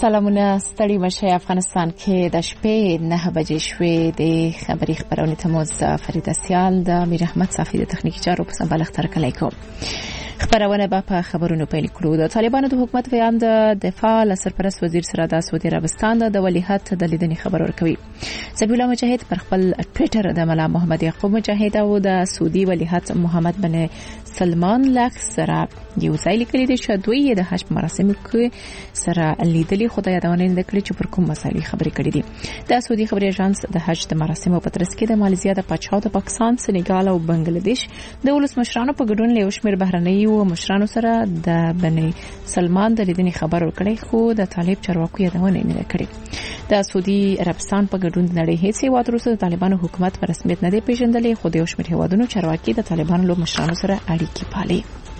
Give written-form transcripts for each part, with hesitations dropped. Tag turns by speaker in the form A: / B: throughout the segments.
A: سلامونه ستړي مشه افغانستان کې د شپې 9 بجې شوې د خبري خبرونه تموز فرید سیال د امیر احمد صافی د تخنیکی چارو په سمبال اختر کلی کوم خبرونه په خبرونو پیل کړو. د طالبانو د حکومت ویان د دفاع سرپرست وزیر سره د سعودي عربستان د ولیعهد د لیدنې خبر ورکوي. سبیل الله مجاهد پر خپل ټوئیټر د مولا محمد یعقوب مجاهد او د سعودي ولیعهد محمد بن سلمان لاک سره یو ځای لیکلي دي چې دوی د حج مراسمو کې سره لیدلي خدای یادونه نکړي چې پر کوم مسایل خبرې کړې دي. د سعودي خبري اژانس د حج د مراسمو په ترڅ کې د ماليزیا د پاچا د پاکستان سنگال او بنگلاديش د ولس مشرانو په ګډون له شمیر بهرنۍ او مشرانو سره د بن سلمان د لیدنې خبر ورکړي خو د طالب چارواکو یادونه نه کړې. د سعودي عربستان په ګډون د نړۍ هیڅ هیواد وروسته د طالبانو حکومت په رسمیت نه دی پیژندلی خو د شمیر هیوادونو چارواکي د طالبانو له مشرانو سره اړیکې پالي.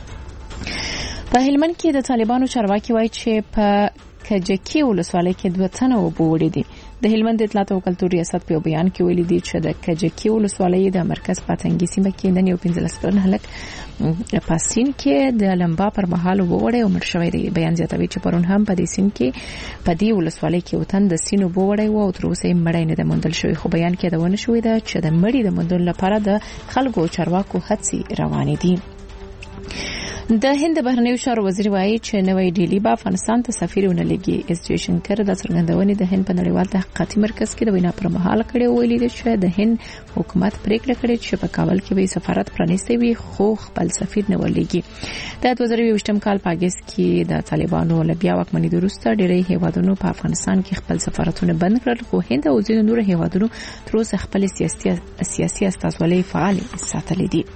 A: په هلمند کې د طالبانو چارواکي وایي چې په کجکی ولسوالۍ کې 2 تنه وبوړي دي. د هلمند اطلاعات او کلتور ریاست په بیان کې ویلي دي چې د کجکی ولسوالۍ د مرکز پاتنګي سیمه کې نن یو 15 کلن هلک په سین کې د لمبا پر مهال وبوړي او مړ شوی دی. بیان زیاتوي چې پرون هم په دې سین کې په دې ولسوالۍ کې وتن د سین وبوړي او تر اوسه مړی نه موندل شوی خو بیان کې دا ونه شوی دا چې د مړی د موندلو لپاره د خلکو چارواکو هڅې روانې دي. د هند بهرنیو چارو وزیر وایي چې نوې ډیلی به افغانستان ته سفیر ونه لګي. اس جی شنکر د څرګندونې د هند په نړیوال تحقیقاتي مرکز کې د وینا پر مهال کړي ویلي دي چې د هند حکومت پریکړه کړې چې په کابل کې به سفارت پرانیستی وي خو خپل سفیر نه ولېږي. د 2022 کال په اگست کې د طالبانو له بیا واکمنۍ وروسته ډېری هیوادونو په افغانستان کې خپل سفارتونه بند کړل خو هند او ځینو نور هیوادونو تر اوسه خپل سیاسي استازولۍ فعال ساتلې دي.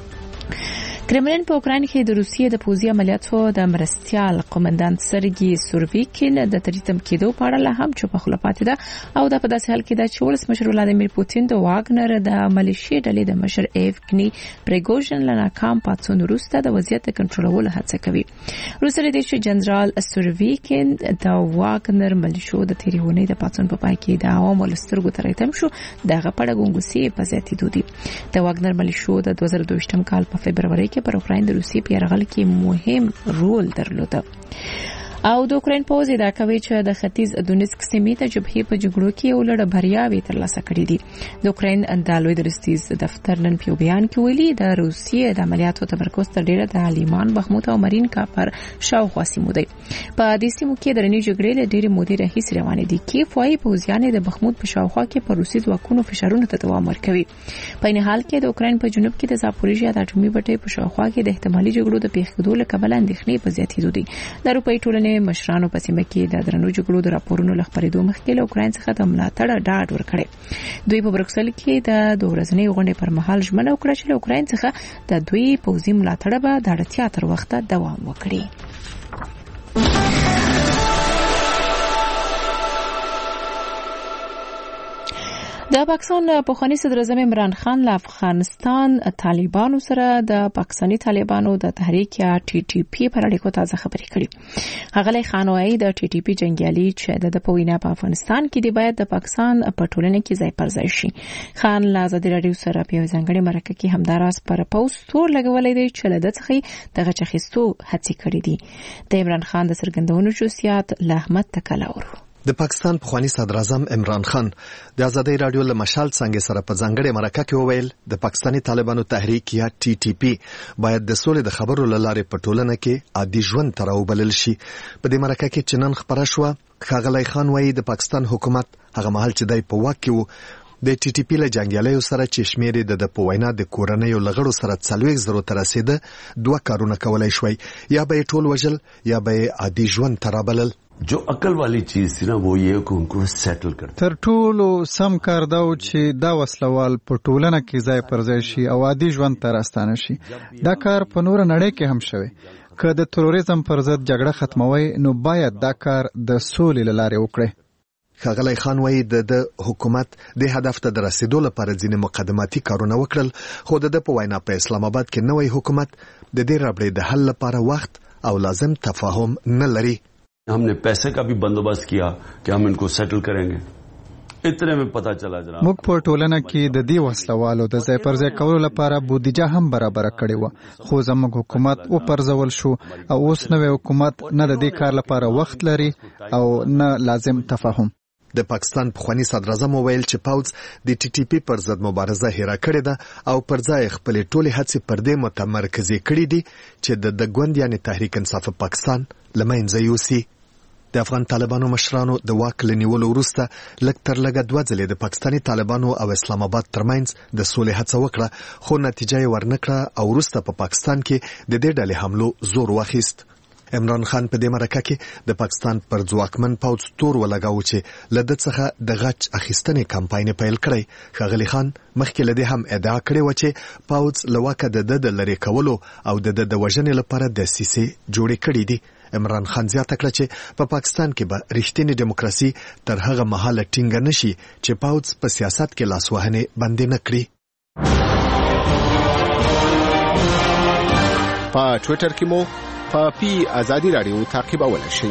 A: کرملین په اوکراین کې د روسیې د پوځي عملیاتو د مرستيال قومندان سرګي سورویکین د تریتم کېدو په اړه لا هم چوپ خپل پاتې ده او د په داسې حال کې د چولس مشر ولادیمیر پوتین د واګنر د ملیشي ډلې د مشر ایفګنی پریګوژن له ناکام پاتون وروسته د وضعیت کنټرولولو هڅه کوي. روسي رئیس جنرال سورویکین د واګنر ملیشو د تیریونې د پاتون په پای کې د عوامو لسترګو ترېتم شو دغه پړه ګونګوسي په زیاتېدو دي. د واګنر ملیشو د 2022 کال په فبرवरी کې پر اوکراین د روسي په یرغل کې مهم رول درلوده او د اوکراین پوځ ادعا کوي چې د ختیځ دونیسک سیمې ته جبهې په جګړو کې یو لړ بریاوې ترلاسه کړې دي. د اوکراین د لوی درستیز دفتر نن په بیان کې ویلي د روسیې د عملیاتو تمرکز تر ډیره د لیمان بخموت او مارین کا پر شاوخوا سیمو دی. په دې سیمو کې د رنی جګړې له ډیره مودې راهیسې روانې دي. کیف وايي پوځیان د بخموت په شاوخوا کې پر روسي ځواکونو فشارونو ته دوام ورکوي. په نه حال کې د اوکراین په جنوب کې د زاپوریژیا د اټومي بټۍ په شاوخوا کې د احتمالي جګړو د پیښېدو له کبله اندېښنې په زیاتېدو دي. د اروپایي ټولنې مشرانو په سیمه کې د درنو جګړو د راپورونو لخبرېدو مخکې له اوکراین څخه د ملاتړ ډاډ ورکړي. دوی په برکسل کې د ورځنۍ غونډې پر مهال ژمنه وکړه چې له اوکراین څخه د دوی پوځي ملاتړ به د اړتیا تر وخته دوام وکړي. د پاکستان پخوانی صدر اعظم عمران خان له افغانستان طالبانو سره د پاکستاني طالبانو د تحریک یا ټي ټي پی پر اړیکو تازه خبرې کړې. هغه خان وايي د ټي ټي پی جنگیالي چې د پوینا په افغانستان کې دی باید د پاکستان په ټولنه کې ځای پر ځای شي. خان له ازادي رادیو سره په ځانګړي مرکه کې همداراز پر پوسټور لګولې دی چې له دغه دغه چخستو هڅې کړې دي. د عمران خان د سرګندونو جزئیات له احمد تکلاور.
B: د پاکستان پخوانی صدر اعظم عمران خان د ازادي رادیو له مشال څنګه سره په ځانګړي مرکه کې وویل د پاکستاني طالبانو تحریک یا ټي ټي پی باید د سولې د خبرو لاره په ټولنه کې عادي ژوند تر وبلل شي. په دې مرکه کې چې نن خبره شوه ښاغلی خان وایي د پاکستان حکومت هغه مهال چې دای په واک کې وو د ټي ټي پی له جنگیالیو سره چې شمیرې د پوینا د کورنۍ لغړو سره 40 تر رسیده 2 کارونه کولای شوی یا به ټول وجل یا به عادي ژوند تر بلل.
C: जो अकल वाली चीज थी ना वो ये कि उनको सेटल करते
D: تر ټولو سم کار دا چې دا وسلوال په ټولنه کې ځای پر ځای شي او عادي ژوند ته راستانه شي. دا کار په نور نړۍ کې هم شوی. که د تروریزم پر ضد جګړه ختموي نو باید دا کار د سولې لاره وکړي.
B: ښاغلی خان وایي د حکومت د هدف ته د رسیدو لپاره ځینې مقدماتي کارونه وکړل خو د په وینا په اسلام آباد کې نوې حکومت د دې رابطې د حل لپاره وخت او لازم تفاهم نه لري.
C: हमने पैसे का भी बंदोबस्त किया कि हम इनको सेटल करेंगे. اتنے میں پتا چلا جناب
D: موږ په ټولنه کې د دې وسلوالو د ځای پر ځای کولو لپاره بودیجه هم برابر کړې و، خو زموږ حکومت وپرځول شو او اوس نوی حکومت نه د دې کار لپاره وخت لري او نه لازم تفاهم.
B: د پاکستان پخوانی صدر اعظم ویل چې پاوځ د ټي ټي پی پر ضد مبارزه هېره کړې ده او پر ځای خپل ټولې هڅې پر دې متمرکزې کړې دي چې د ګوند یعنی تحریک انصاف پاکستان لمنځه یوسي. د افغان طالبانو مشرانو د واک لنیولو وروسته لږ تر لږه 2 ځلې د پاکستاني طالبانو او اسلام آباد ترمنځ د سولې هڅه وکړه، خو نتیجه یې ورنکړه او وروسته په پاکستان کې د دې ډلې حملو زور واخیست. عمران خان په دې مرکه کې د پاکستان پر ځواکمن پوځ تور ولګاوه چې له ده څخه د غچ اخیستنې کمپاین پیل کړی. ښاغلي خان مخکې له دې هم ادعا کړې وه چې پوځ له واکه د ده د لرې کولو او د ده د وژنې لپاره دسیسې جوړې کړې دي. عمران خان زیاته کړه چې په پاکستان کې به رښتینې دیموکراسي تر هغه مهاله ټینګه نشي چې پوځ په سیاست کې لاسوهنې بندې نه کړي.
E: په ټویټر کې مو پی آزادی رادیو تعقیبولای شئ.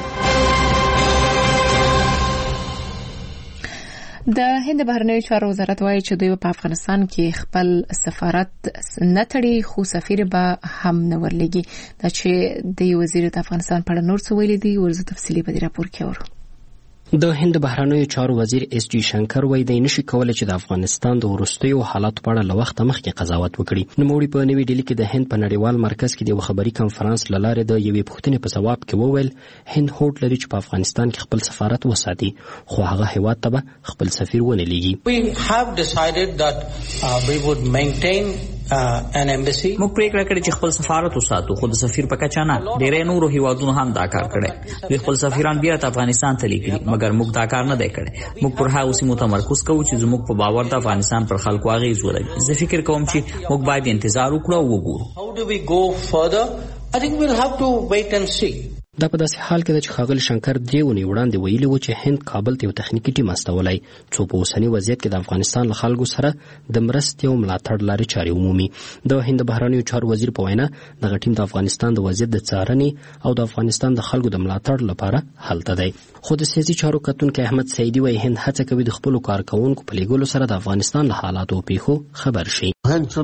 A: د هند بهرنیو چارو وزارت وایي چې دوی په افغانستان کې خپل سفارت نه تړي، خو سفیر به هم نه ورلېږي. دا چې د وزیر د افغانستان په اړه نور څه ویلي دي ورزه تفصیلي په دې راپور کې اورو.
F: د هند بهرنیو چارو وزیر اس جی شنکر وایي دی نشي کولای چې د افغانستان د وروستیو حالاتو په اړه له وخته مخکې قضاوت وکړي. نوموړي په نوې ډیلي کې د هند په نړیوال مرکز کې د یو خبري کنفرانس له لارې د یوې پوښتنې په ځواب کې وویل هند هوډ لري چې په افغانستان کې خپل سفارت وساتي، خو هغه هیواد ته به خپل سفیر ونه لیږي.
G: We have decided that we would maintain an embassy.
H: موږ پریکړه کړې چې خپل سفارت وساتو، خو د سفیر په کچه نه. ډېرې نورو هیوادونو هم دا کار کړی. دوی خپل سفیران بیا افغانستان ته لیږلي، مګر موږ دا کار نه دی کړی. موږ پر هغه سیمو تمرکز کوو چې زموږ په باور د افغانستان پر خلکو اغېز ولري. زه فکر کوم چې موږ باید انتظار وکړو او وګورو.
G: How do we go further? I think we'll have to wait and see.
F: دا په داسې حال کې چې ښاغلي شنکر 3 ونې وړاندې ویلي و چې هند کابل ته یو تخنیکي ټیم استولی څو په اوسني وضعیت کې د افغانستان له خلکو سره د مرستې او ملاتړ لارې چارې عمومي. د هند بهرنیو چارو وزیر په وینا دغه ټیم د افغانستان د وضعیت د څارنې او د افغانستان د خلکو د ملاتړ لپاره هلته دی. خو د سیاسي چارو کتونکی احمد سعیدي وایي هند هڅه کوي د خپلو کارکوونکو په لیږلو سره د افغانستان له حالاتو او پیښو خبر شي.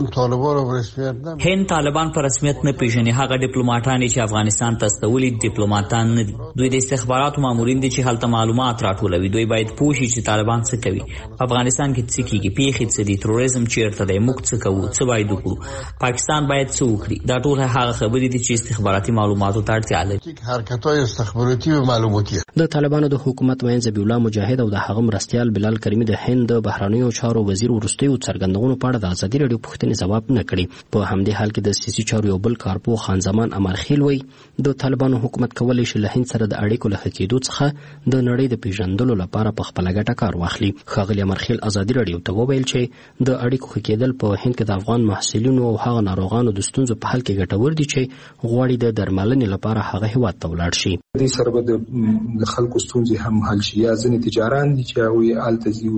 H: هند طالبان په رسمیت نه پیژني. هغه ډیپلوماټان چې افغانستان ته استولي ډیپلوماټان نه دي. دوی د استخباراتو مامورین دي چې هلته معلومات راټولوي. دوی باید پوه شي چې طالبان څه کوي، په افغانستان کې څه کیږي، پیښې څه دي، تروریزم چیرته دی، موږ څه کوو، څه باید وکړو، پاکستان باید څه وکړي. دا ټول هغه خبرې دي چې استخباراتي معلوماتو ته اړتیا لري.
E: حرکت‌های استخباراتي او معلوماتي.
F: د طالبانو د حکومت وین ذبیح الله مجاهد او د هغه مرستیال بلال کریمی د هند بهرنیو چارو وزیر وروستیو څرګندونو په اړه د ازادي راډیو پوښتنې ځواب نه کړي. په همدې حال کې د سیاسي چارو یو بل کارپو خان زمان امرخیل وایي د طالبانو حکومت کولی شي له هند سره د اړیکو له ښه کېدو څخه د نړۍ د پیژندلو لپاره په خپله ګټه کار واخلي. ښاغلي امرخیل ازادي راډیو ته وویل چې د اړیکو ښه کېدل په هند کې د افغان محصلینو او هغه ناروغانو د ستونزو په حل کې ګټور دي چې غواړي د درملنې لپاره هغه هیواد ته ولاړ شي.
I: دې سره به د خلکو ستونزې هم حل شي. یا ځینې تجاران دي چې هغوی هلته ځي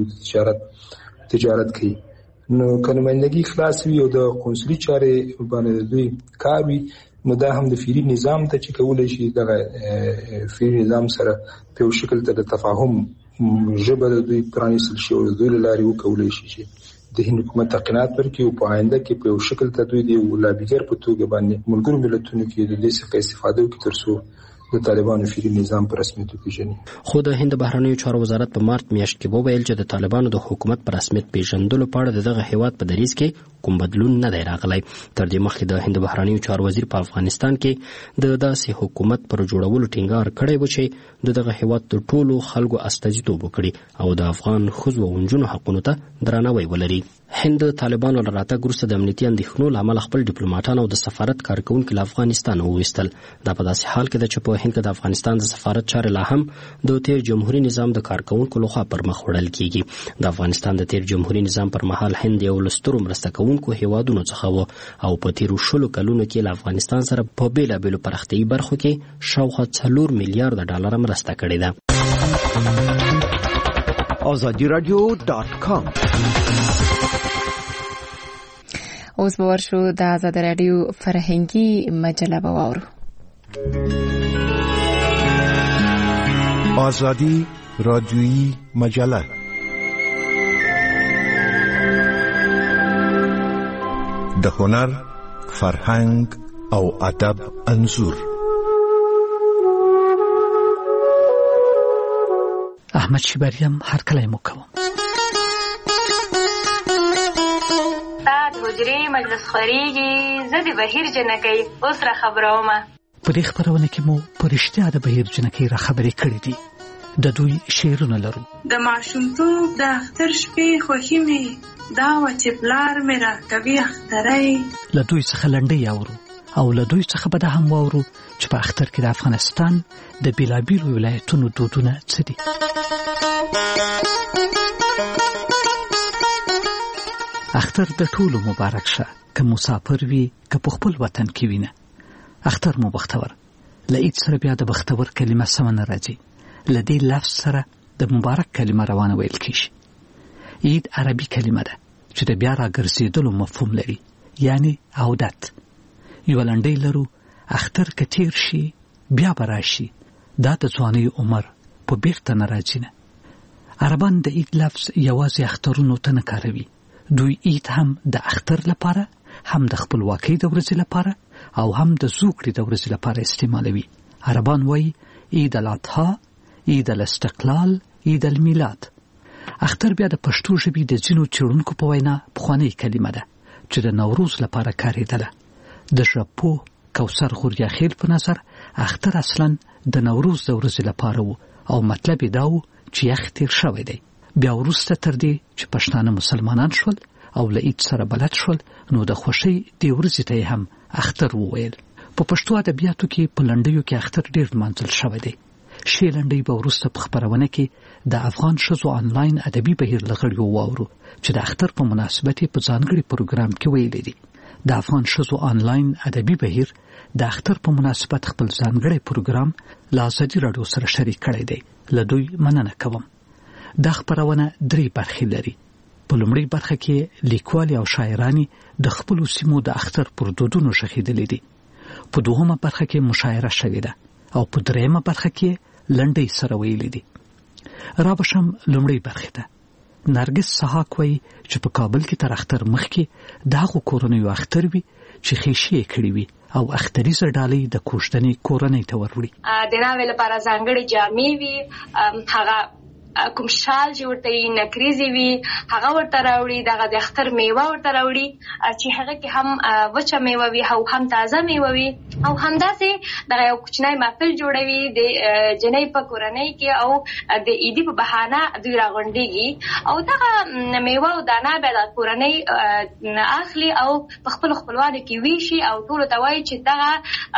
I: او تجارت کوي، نو که نمایندګي خلاص وي او د قونسلي چارې باندې دوی کار وي، نو دا هم د فیری نظام ته چې کولی شي دغه فیری نظام سره په یو شکل ته د تفاهم ژبه د دوی پرانیستل شي او د دوی له لارې وکولی شي چې د هند حکومت تقینات ورکړي او په آینده کې په یو شکل ته دوی د یو لابیګر په توګه باندې ملګرو ملتونو کې د دې څخه استفاده وکړي تر څو د طالبانو فیری نظام په رسمیت وپیژني.
F: خو د هند بهرنیو چارو وزارت په مارچ میاشت کې وویل چې د طالبانو د حکومت په رسمیت پیژندلو په اړه دغه هیواد په دریځ کې کوم بدلون نه دی راغلی. تر دې مخکې د هند بهرنیو چارو وزیر په افغانستان کې د داسې حکومت پر جوړولو ټینګار کړی و چې دغه هیواد د ټولو خلکو استازیتوب وکړي او د افغان ښځو او نجونو حقونو ته درناوی ولري. هند طالبانو له راتګ وروسته د امنیتي اندېښنو له امله خپل ډیپلوماټان او د سفارت کارکوونکي له افغانستان وویستل. دا په داسې حال کې ده چې په هند کې د افغانستان د سفارت چارې لا هم د تیر جمهوریت نظام د کارکوونکو لخوا پر مخ وړل کیږي. د افغانستان د تیر جمهوریت نظام پر مهال هند یو له سترو مرسته کوونکو هیوادونو څخه و او په تیرو 20 کلونو کې له افغانستان سره په بیلابیلو پراختیایي برخو کې شاوخوا 4 میلیارډ ډالر مرسته کړې ده.
J: azadiradio.com
A: اوس به ورشو د آزادي راډیو فرهنګي مجله به واورو.
J: آزادی رادیویی مجله د هنر، فرهنګ او ادب انځور.
K: احمد شیبریم هر کله مو کوم.
L: سات حجرې مجلس خوريږي، زه د بهیر جنکۍ اوس را خبرومه.
K: په دې خبرونه کې مو پرشتیا د بهیر جنکۍ را خبرې کړې دي. د دوی شعرونه لرو.
M: د ماشومتوب د اختر شپې خوښي مې دا و چې پلار مې را کوي اخترۍ.
K: له دوی څخه لنډۍ اورو او له دوی څخه به دا هم واورو چې په اختر کې د افغانستان د بیلابیلو ولایتونو دودونه څه دي. اختر د ټولو مبارک شه، که مسافر وي که په خپل وطن کې وینه. اختر مو بختور. له عید سره بیا د بختور کلمه سمه نه راځي. له دې لفظ سره د مبارک کلمه روانه ویل کیږي. عید عربي کلمه ده چې د بیا راګرځېدلو مفهوم لري، یعنی عودت. یو لنډۍ لرو: اختر که تیر شي بیا به راشي، دا د ځوانۍ عمر په بیرته نه راځي نه. عربان د عید لفظ یوازې اخترونو ته نه کاروي. دوی عید هم د اختر لپاره، هم د خپلواکۍ د ورځې لپاره او هم د زوکړې د ورځې لپاره استعمالوي. عربان وایي عید الاضحی، عید الاستقلال، عید المیلاد. اختر بیا د پښتو ژبې د ځینو څېړونکو په وینا پخوانۍ کلمه ده چې د نوروز لپاره کارېدله. د ژبپوه کوثر غوریاخیل په نظر اختر اصلا د نوروز د ورځې لپاره و او مطلب یې دا و چې یخ تیر شوی دی. بیا وروسته تر دې چې پښتانه مسلمانان شول او له عید سره بلد شول، نو د خوښۍ دې ورځې ته هم اختر وویل. په پښتو ادبیاتو کې په لنډیو کې اختر ډېر لمانځل شوی دی. شی لنډۍ به وروسته په خپرونه کې د افغان ښځو آنلاین ادبي بهیر له غړیو واورو چې د اختر په مناسبت په ځانګړي پروګرام کې ویلي دي. د افغان ښځو آنلاین ادبي بهیر د اختر په مناسبت خپل ځانګړی پروګرام له ازادي راډیو سره شریک کړی دی. له دوی مننه کوم. دا خپرونه 3 برخې لري. په لومړۍ برخه کې لیکوالې او شاعرانې د خپلو سیمو د اختر پر دودونو ښخېدلې دي. په دوهمه برخه کې مشاعره شوې ده او په درېیمه برخه کې لنډۍ سره ویلې دي. را بشم لومړۍ برخې ته. نرګس سحاق وایي چې په کابل کې تر اختر مخکې د هغو کورنیو اختر وي چې خیشې یې کړي وي او اختریزه ډالۍ د کوژدنې کورنۍ ته وروړي.
L: د ناوې لپاره ځانګړې جامې وي، هغه کوم شال چې ورته یې نکریزې وي هغه ورته راوړي، دغه د اختر میوه ورته راوړي چې هغه کې هم وچه میوه وي او هم تازه میوه وي، او همداسې دغه یو کوچنی محفل جوړوي د جنۍ په کورنۍ کې او د عیدي په بهانه دوی راغونډېږي او دغه میوه او دانه بیا د کورنۍ اخلي او په خپلو خپلوانو کې ویشي او ټولو ته وایي چې دغه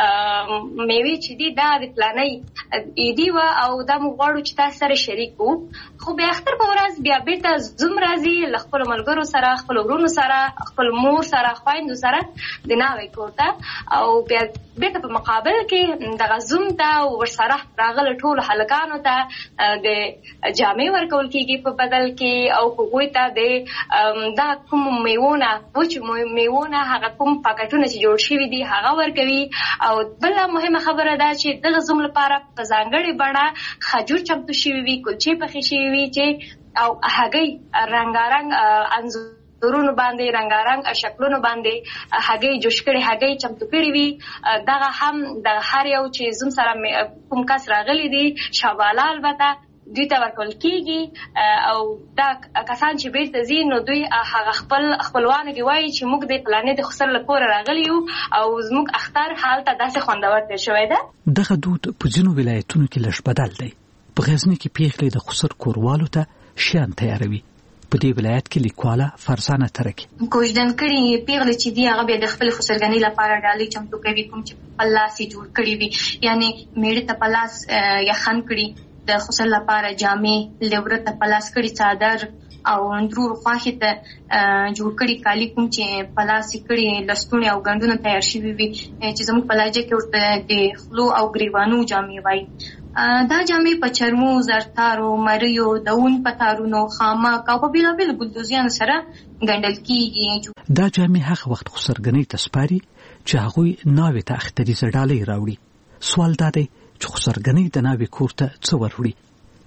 L: میوې چې دي دا د فلانۍ عیدي وه او دا موږ غواړو چې تاسو سره شریک وو. خو بیا اختر په ورځ بیا بیرته زوم راځي له خپلو ملګرو سره، خپلو ورونو سره، خپل مور سره، خویندو سره د ناوې کور ته، او بیا بیرته په مقابل کې دغه زوم ته ورسره راغلو ټولو هلکانو ته د جامې ورکول کېږي په بدل کې او هغوی ته د دا کوم میوونه وچو میوونه هغه کوم پاکټونه چې جوړ شوي دي هغه ورکوي. او بله مهمه خبره ده چې دغه زوم لپاره په ځانګړې بڼه خجور چمتو شوي وي، کلچې پخې شوي وي چې او هګۍ رنګارنګ انځورونو باندې، رنګارنګ شکلونو باندې هګۍ جوش کړي هګۍ چمتو کړي وي. دغه هم د هر یو چې زوم سره کوم کس راغلی دي شاباله البته دوی ته ورکول کېږي او دا کسان چې بیرته ځي نو دوی هغه خپلوانو کې وایي چې موږ د فلانې د خسر له کوره راغلي یو او زموږ اختر هلته داسې خوندور تېر شوی ده.
K: دغه دود په ځینو ولایتونو کې لږ بدل دی. په غزني کې پیغلې د خسر کوروالو ته شیان تیاروي. په دې ولایت کې لیکواله فرزانه ترکي
N: کوژدن کړي پیغلې چې دی هغه به د خپل خسرګنۍ لپاره ډالۍ چمتو کوي، کوم چې په لاس یې جوړ کړي وي، یعنی میړه ته په لاس یخن کړي، د خسر لپاره جامې، لور ته په لاس کړي څادر او اندرور خواښې ته جوړ کړي کالي کوم چې په لاس یې کړي لستوڼي او ګنډونه تیار شوي وي چې زموږ په لهجه کې ورته د خلو او ګریوانو جامې وایي. دا جامې په چرمو، زرتارو، مریو، د اون په تارونو، خامک او په بېلابېلو ګلدوزیانو سره ګنډل کېږي.
K: دا جامې هغه وخت خسرګنۍ ته سپاري چې هغوی ناوې ته اختریزه ډالۍ راوړي. سوال دا دی چې خسرګنۍ د ناوې کور ته څه وروړي؟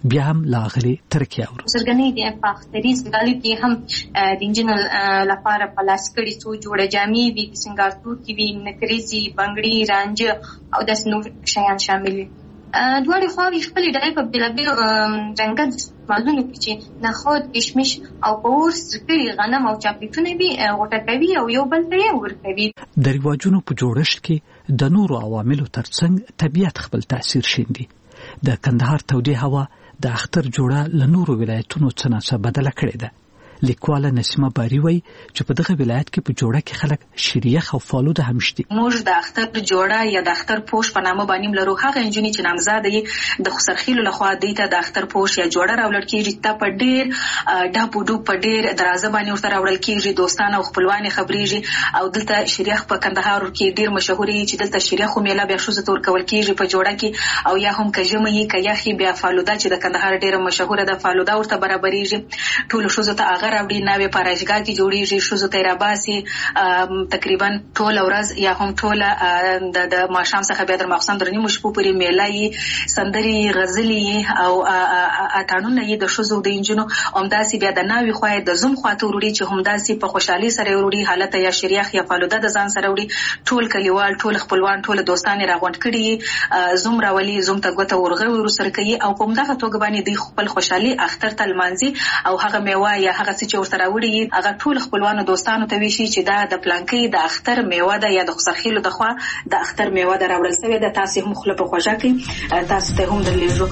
K: بیا هم لاغلي ترکیه اورو
N: سرګنې د پاختریز غالي کې هم د انجینل لپاره پلاس کړي څو جوړه جامې وي د سنگارتو کې وي نکریزي بنگړي رانجه او د نور شیان شامل دي دوه خواوې خپل ډای په بلابل رنګت مالونو کې چې نخود کشمش او پورس کړي غنم او چاپیټونه وي غوټه کوي او یو بل ته ورکوي
K: د رواجونو په جوړښت کې د نورو عواملو ترڅنګ طبیعت خپل تاثیر شیندي د کندهار تودې هوا د اختر جوړه له نورو ولایتونو څخه بدله کړې ده لیکواله نسیمه باری وای چې په دغه ولایت کې په جوړه کې خلک شریخ او فالوده هم شته
O: موږ د اختر جوړه یا د اختر پوش په نامه باندې لرو هغه انجنیر چې نامزاد دی د خسرخیلو لخوا دی ته د اختر پوش یا جوړه راوړل کیږي ته په ډیر ډاپو ډوب په ډیر درازه باندې ورته راوړل کیږي دوستانه او خپلوان خبريږي او دلته شریخ په کندهار کې ډیر مشهوري چې دلته شریخ میله بیا شوزه تور کول کیږي په جوړه کې او یا هم کجمه یې کیاخي بیا فالوده چې د کندهار ډیر مشهوره ده فالوده ورته برابرېږي ټول شوزه ته راوړي ناوې پاراشګا کې جوړیږي شوزو تیراباسي تقریبا ټول ورځ یا هم ټول د ماښام څخه بیا در ماخصم درنی مشپو پرې میلای سندري غزلي او اتانونه یې د شوزو د انجنو همداسي بیا د ناوې خوای د زوم خواته وروړي چې همداسي په خوشحالي سره وروړي حالت یا شریخ یا فالوده د ځان سره وروړي ټول کلیوال ټول خپلوان ټول دوستان راغونډ کړي زوم راولي زوم ته ګوته ورغوي ورسره کوي او په همدغه توګه باندې د خپل خوشحالي اختر تلمانځي او هغه میوه یا هغه څه چې ورته راوړي هغه ټول خپلوانو دوستانو ته ویشي چې دا د پلانکي د اختر میوه ده یا د خسرخیلو د خوا د اختر میوه ده راوړل شوی ده تاسو هم خپل په خوښه کې تاسو ته هم درلیږو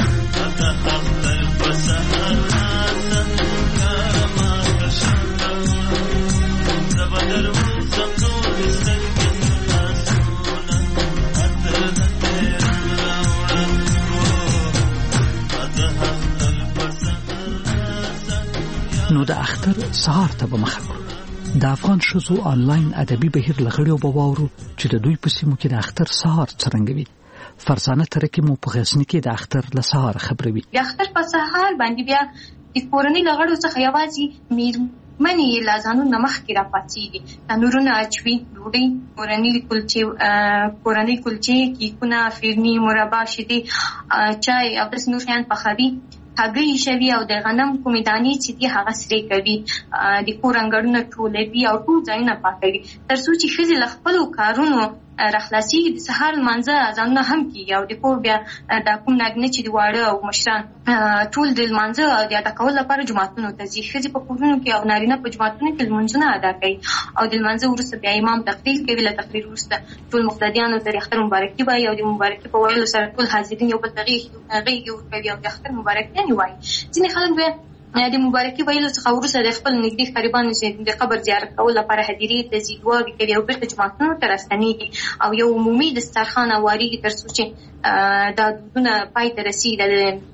K: نو د اختر سهار ته به مخه کړو د افغان ښځو آنلاین ادبي بهیر لغړیو به واورو چې د دوی په سیمو کې د اختر سهار څرنګه وي فرزانه ترکي مو په غزني کې د اختر له سهار خبروي
N: د اختر په سهار باندې بیا د کورنۍ لغړو څخه یوازې میرمنې لازانو نمخ کې راپاتېږي تنورونه اچوي ډوډۍ کورنۍ کلچې کیکونه فرني مربا شیدې چای او داسې نور شیان پخوي هګۍ شوي او د غنم کومې دانې چې دي هغه سرې کوي د کور انګړونه ټولوي او ټول ځایونه پاکوي تر څو چې ښځې له خپلو کارونو راخلاصېږي د سهار لمانځه اذانونه هم کېږي او د کور بیا دا کوم نارینه چې د واړه او مشران ټول د لمانځه او د ادا کولو لپاره جوماتونو ته ځي ښځې په کورونو کې او نارینه په جوماتونو کې لمونځونه ادا کوي او د لمانځه وروسته بیا امام تقریر کوي له تقریر وروسته ټول مقتدیانو ته د اختر مبارکي وایي او د مبارکي په ویلو سره ټول حاضرین یو بل ته غېږې ورکوي او د اختر مبارکیانې وایي ځینې خلک بیا د مبارکي ویلو څخه وروسته د خپل نږدې قریبانو چې د قبر زیارت کولو لپاره هدیرې ته ځي دعاوې کوي او بېرته جوماتونو ته راستنېږي او یو عمومي دسترخوان هواریږي تر څو چې دا دودونه پای ته رسېږي د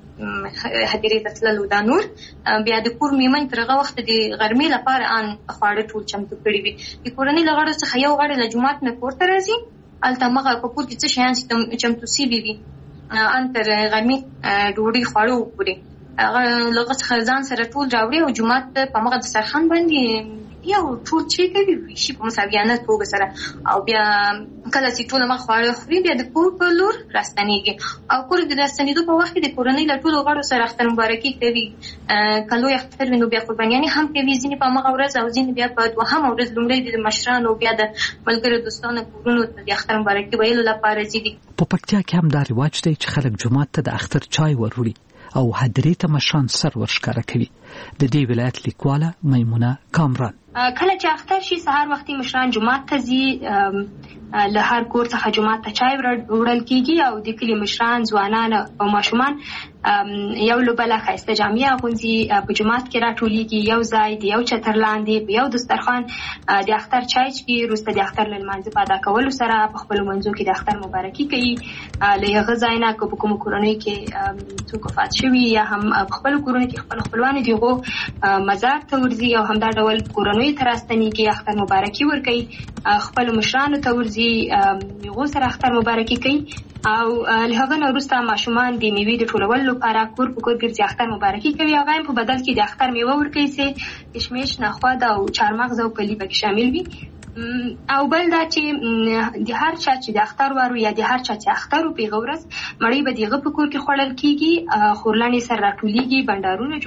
N: هدیرې ته تللو دا نور بیا د کور میرمنې تر هغه وخته د غرمې لپاره ان خواړه ټول چمتو کړي وي د کورنۍ له غړو څخه یو غړی له جومات نه کور ته راځي هلته همغه په کور کې څه شیان چې چمتو سوي وي ان تر غرمې ډوډۍ خواړه وخوري هغه لږ څه ځان سره ټول راوړي او جومات په مغه دسترخوان باندې یو ټول چې کوي شي په مساویانه توګه سره او بیا کله چې ټول مخ خواړه خوري بیا د کور په لور راستنېږي او کور د راستنېدو په وخت کې د کورنۍ له ټولو غړو سره اختر مبارکي کوي کله یو اختر وینو بیا قربانیانې هم کوي ځینې په مغه ورځ او ځینې بیا په دوهمه ورځ لومړی د مشرانو بیا د ملګرو دوستانو کورونو ته د اختر مبارکي ویلو لپاره ځي
K: په پکتیا کې هم دا رواج دی چې خلک جومات ته د اختر چای وروړي او هدیرې ته مشران سر ورښکاره کوي د دې ولایت لیکواله میمونه کامران
N: کله چې اختر شي سهار وختي مشران جومات ته ځي له هر کور څخه جومات ته چای وړل کیږي او د کلي مشران ځوانان او ماشومان یو له بله ښایسته جامې اغوندي په جومات کې راټولیږي یو ځای د یو چتر لاندې په یو دسترخوان د اختر چای څښي وروسته د اختر له لمانځه په ادا کولو سره په خپلو منځو کې د اختر مبارکي کوي له هغه ځای نه که په کومو کورنیو کې څوک وفات شوي یا هم په خپلو کورونو کې خپل خپلوان د هغو مزار ته ورځي او همدا ډول کورنیو ته راستنېږي اختر مبارکي ورکوي خپلو مشرانو ته ورځي هغو سره اختر مبارکي کوي او له هغه نه وروسته ماشومان د میوې د ټولولو لپاره کور په کور ګرځي اختر مبارکي کوي هغه هم په بدل کې د اختر میوه ورکوي چې کشمش نخود او چارمغز او کلي پکې شامل وي
L: او بل دا چې د هر چا چې د اختر وارو یا د هر چا چې اختر په غورس مړی به دغه په کور کې خوړل کیږي، خورلانی سره راټولیږي، بندارونه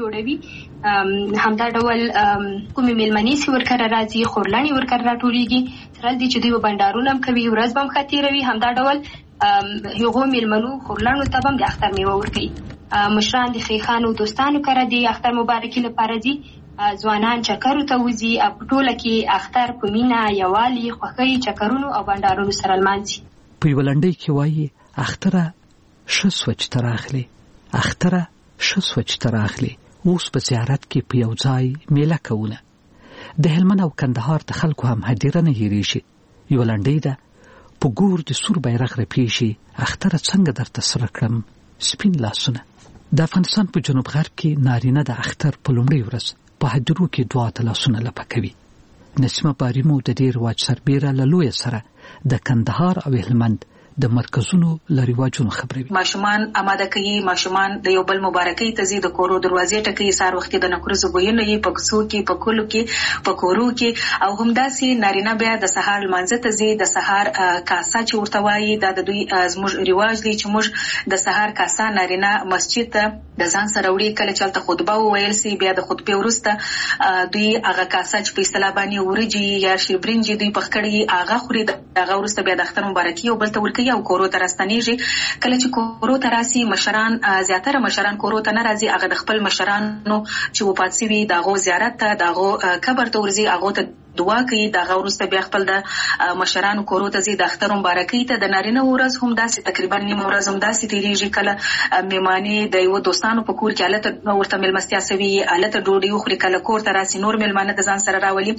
L: جوړوي، همدا ډول کومې میلمنې چې ورکره راځي خورلانی ورکره راټولیږي، تر دې چې دوی بندارونه هم کوي، ورځ به هم خطیروي، همدا ډول یوغو میلمنو خورلانو ته هم د اختر میوه ورکوي. مشران د خیخانو دوستانو کره د اختر مبارکي لپاره دي، ځوانان چکرو ته وځي، په ټوله کې اختر په مینه، یووالي، خوښۍ، چکرونو او بندارونو سره لمانځي.
K: په یوه لنډۍ کې وایي اختره ښه سوه چې ته راغلې، اختره ښه سوه چې ته راغلې، اوس په زیارت کې په یو ځای میله کوونه. د هلمند او کندهار د خلکو هم هدیره نه هېرېږي. یوه لنډۍ ده: په ګور د سور بیرغ رپېږي، اختره څنګه درته سره کړم سپین لاسونه. د افغانستان په جنوب غرب کې نارینه د اختر په لومړۍ ورځ په هدیرو کې دعا ته لاسونه لپه کوي. نسیمه باریمو د دې رواج سربیره له لویه سره د کندهار او هلمند د مرکزونو له رواجونو خبروي.
O: ماشومان آماده کوي، ماشومان د یو بل مبارکۍ ته ځي، د کورو دروازې ټکوي، سهار وخت د نکروزو بویونه یې په کوڅو کې، په کلو کې، په کورو کې، او همداسې نارینه بیا د سهار لمانځه ته ځي. د سهار کاسه چې ورته وایي دا د دوی زموږ رواج دی چې موږ د سهار کاسه نارینه مسجد ته د ځان سره وړي. کله چې هلته خطبه وویل سي بیا د خطبې وروسته دوی هغه کاسه چې په اصطلاح باندې ورجې یا شیربرنج دوی پخ کړي هغه خوري، هغه وروسته بیا د اختر مبارکي یو بل ته ورکوي او کورو ته راستنیږي. کله چې کورو ته راسي مشران، زیاتره مشران کورو ته نه راځي، هغه د خپل مشرانو چې وفات سوي د هغو زیارت ته، د هغو قبر ته ورځي، هغو ته دعا کوي، د هغه وروسته بیا خپل د مشرانو کورو ته ځي د اختر مبارکۍ ته. د نارینه ورځ هم داسې تقریبا نیمه ورځ هم داسې تېرېږي. کله مېلمانې د یوه دوستانو په کور کې هلته ورته مېلمستیا سوي، هلته ډوډۍ وخوري، کله کور ته راسي نور مېلمانه د ځان سره راولي.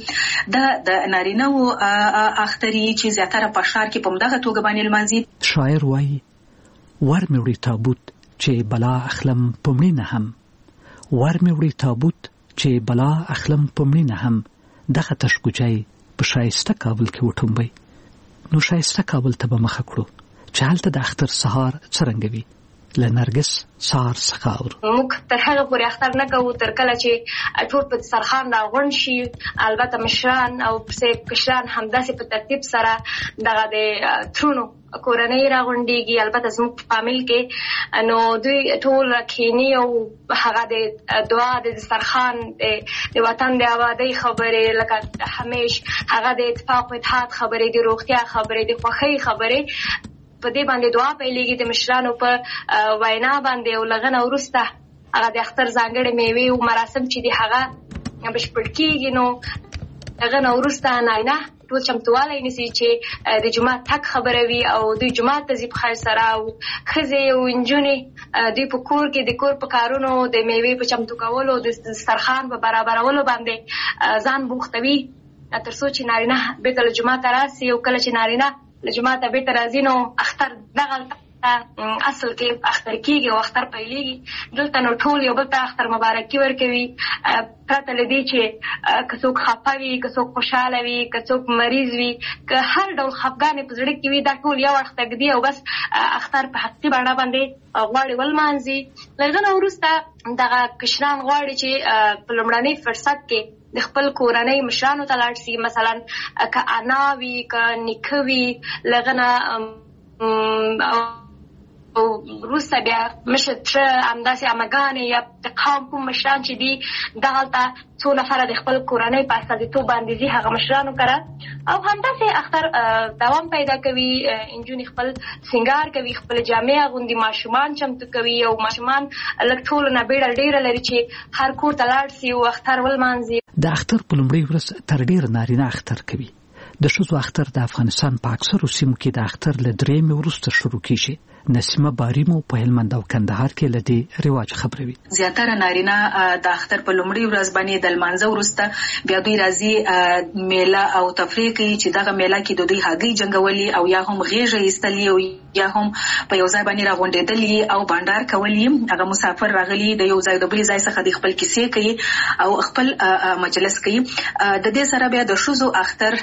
O: د نارینه و اختري چې زیاتره په ښار کې په همدغه توګه باندې لمانځي.
K: شاعر وایي ور مې وړي تابوت چې بلا اخلم په مړینه هم، ور مې وړي تابوت چې بلا اخلم په مړینه هم، دغه تشګوجی په شایسته کابل کې وټومبئ. نو شایسته کابل ته به مخه کړو چې هلته د اختر سهار څرنګه وي. له نرګس سهار څخه اورو.
L: موږ تر هغه پورې اختر نه کوو تر کله چې ټول په دسترخوان راغونډ شي. البته مشران او پسې کشران همداسې په ترتیب سره دغه د ترونو کورنۍ راغونډېږي. البته زموږ په فامیل کې نو دوی ټول کښېني او هغه د دعا د دسترخوان د وطن د آبادۍ خبرې، لکه همیش هغه د اتفاق و اتحاد خبرې، د روغتیا خبرې، د خوښۍ خبرې، په دې باندې دعا پیلېږي د مشرانو په وینا باندې. او له هغه وروسته هغه د اختر ځانګړې میوې او مراسم چې دي هغه بشپړ کېږي. نو هغه نه وروسته نارینه ټول چمتووالی نیسي چې د جومات تګ خبروي او دوی جومات ته ځي په خیر سره، او ښځې او نجونې دوی په کور کې د کور په کارونو د میوې په چمتو کولو، د دسترخوان په برابرولو باندې ځان بوختوي تر څو چې نارینه بېرته له جوماته راسي. او کله چې نارینه له جوماته بېرته راځي نو اختر دغلته اصل کې اختر کېږي او اختر پیلېږي. دلته نو ټول یو بل ته اختر مبارکي ورکوي، پرته له دې چې که څوک خفه وي، که څوک خوشحاله وي، که څوک مریض وي، که هر ډول خفګانې په زړه کې وي، دا ټول یو اړخ ته ږدي او بس اختر په حقیقي بڼه باندې غواړي ولمانځي. له هغه نه وروسته دغه کشران غواړي چې په لومړني فرصت کې د خپل کورنۍ مشرانو ته لاړ شي. مثلا که انا وي، که نیکه وي، له هغه نه او وروسته بیا مشر تره، همداسې عمهګانې یا د قوم کوم مشران چې دي دغلته څو نفره د خپل کورنۍ په استازیتوب باندې ځي هغه مشرانو کره. او همداسې اختر دوام پیدا کوي. نجونې خپل سینګار کوي، خپل جامې اغوندي، ماشومان چمتو کوي، او ماشومان لږ ټولو نه بیړه ډېره لري چې هر کور ته لاړ شي او اختر ولمانځي.
K: د اختر په لومړۍ ورځ تر ډېره نارینه اختر کوي. د ښځو اختر د افغانستان په اکثرو سیمو کې د اختر له درېیمې وروسته شروع کیږي. نسیمه باریمو په هلمند او کندهار کې له دې رواج خبروي.
O: زیاتره نارینه د اختر په لومړۍ ورځ باندې د لمانځه وروسته بیا دوی راځي میله او تفریح کوي چې دغه میله کې د دوی هګۍ جنګولي او یا هم غېږه ایستلي او یا هم په یو ځای باندې راغونډېدلي او بانډار کولی. هغه مسافر راغلي د یو ځای د بل ځای څخه د خپل کیسې کوي او خپل مجلس کوي. د دې سره بیا د ښځو اختر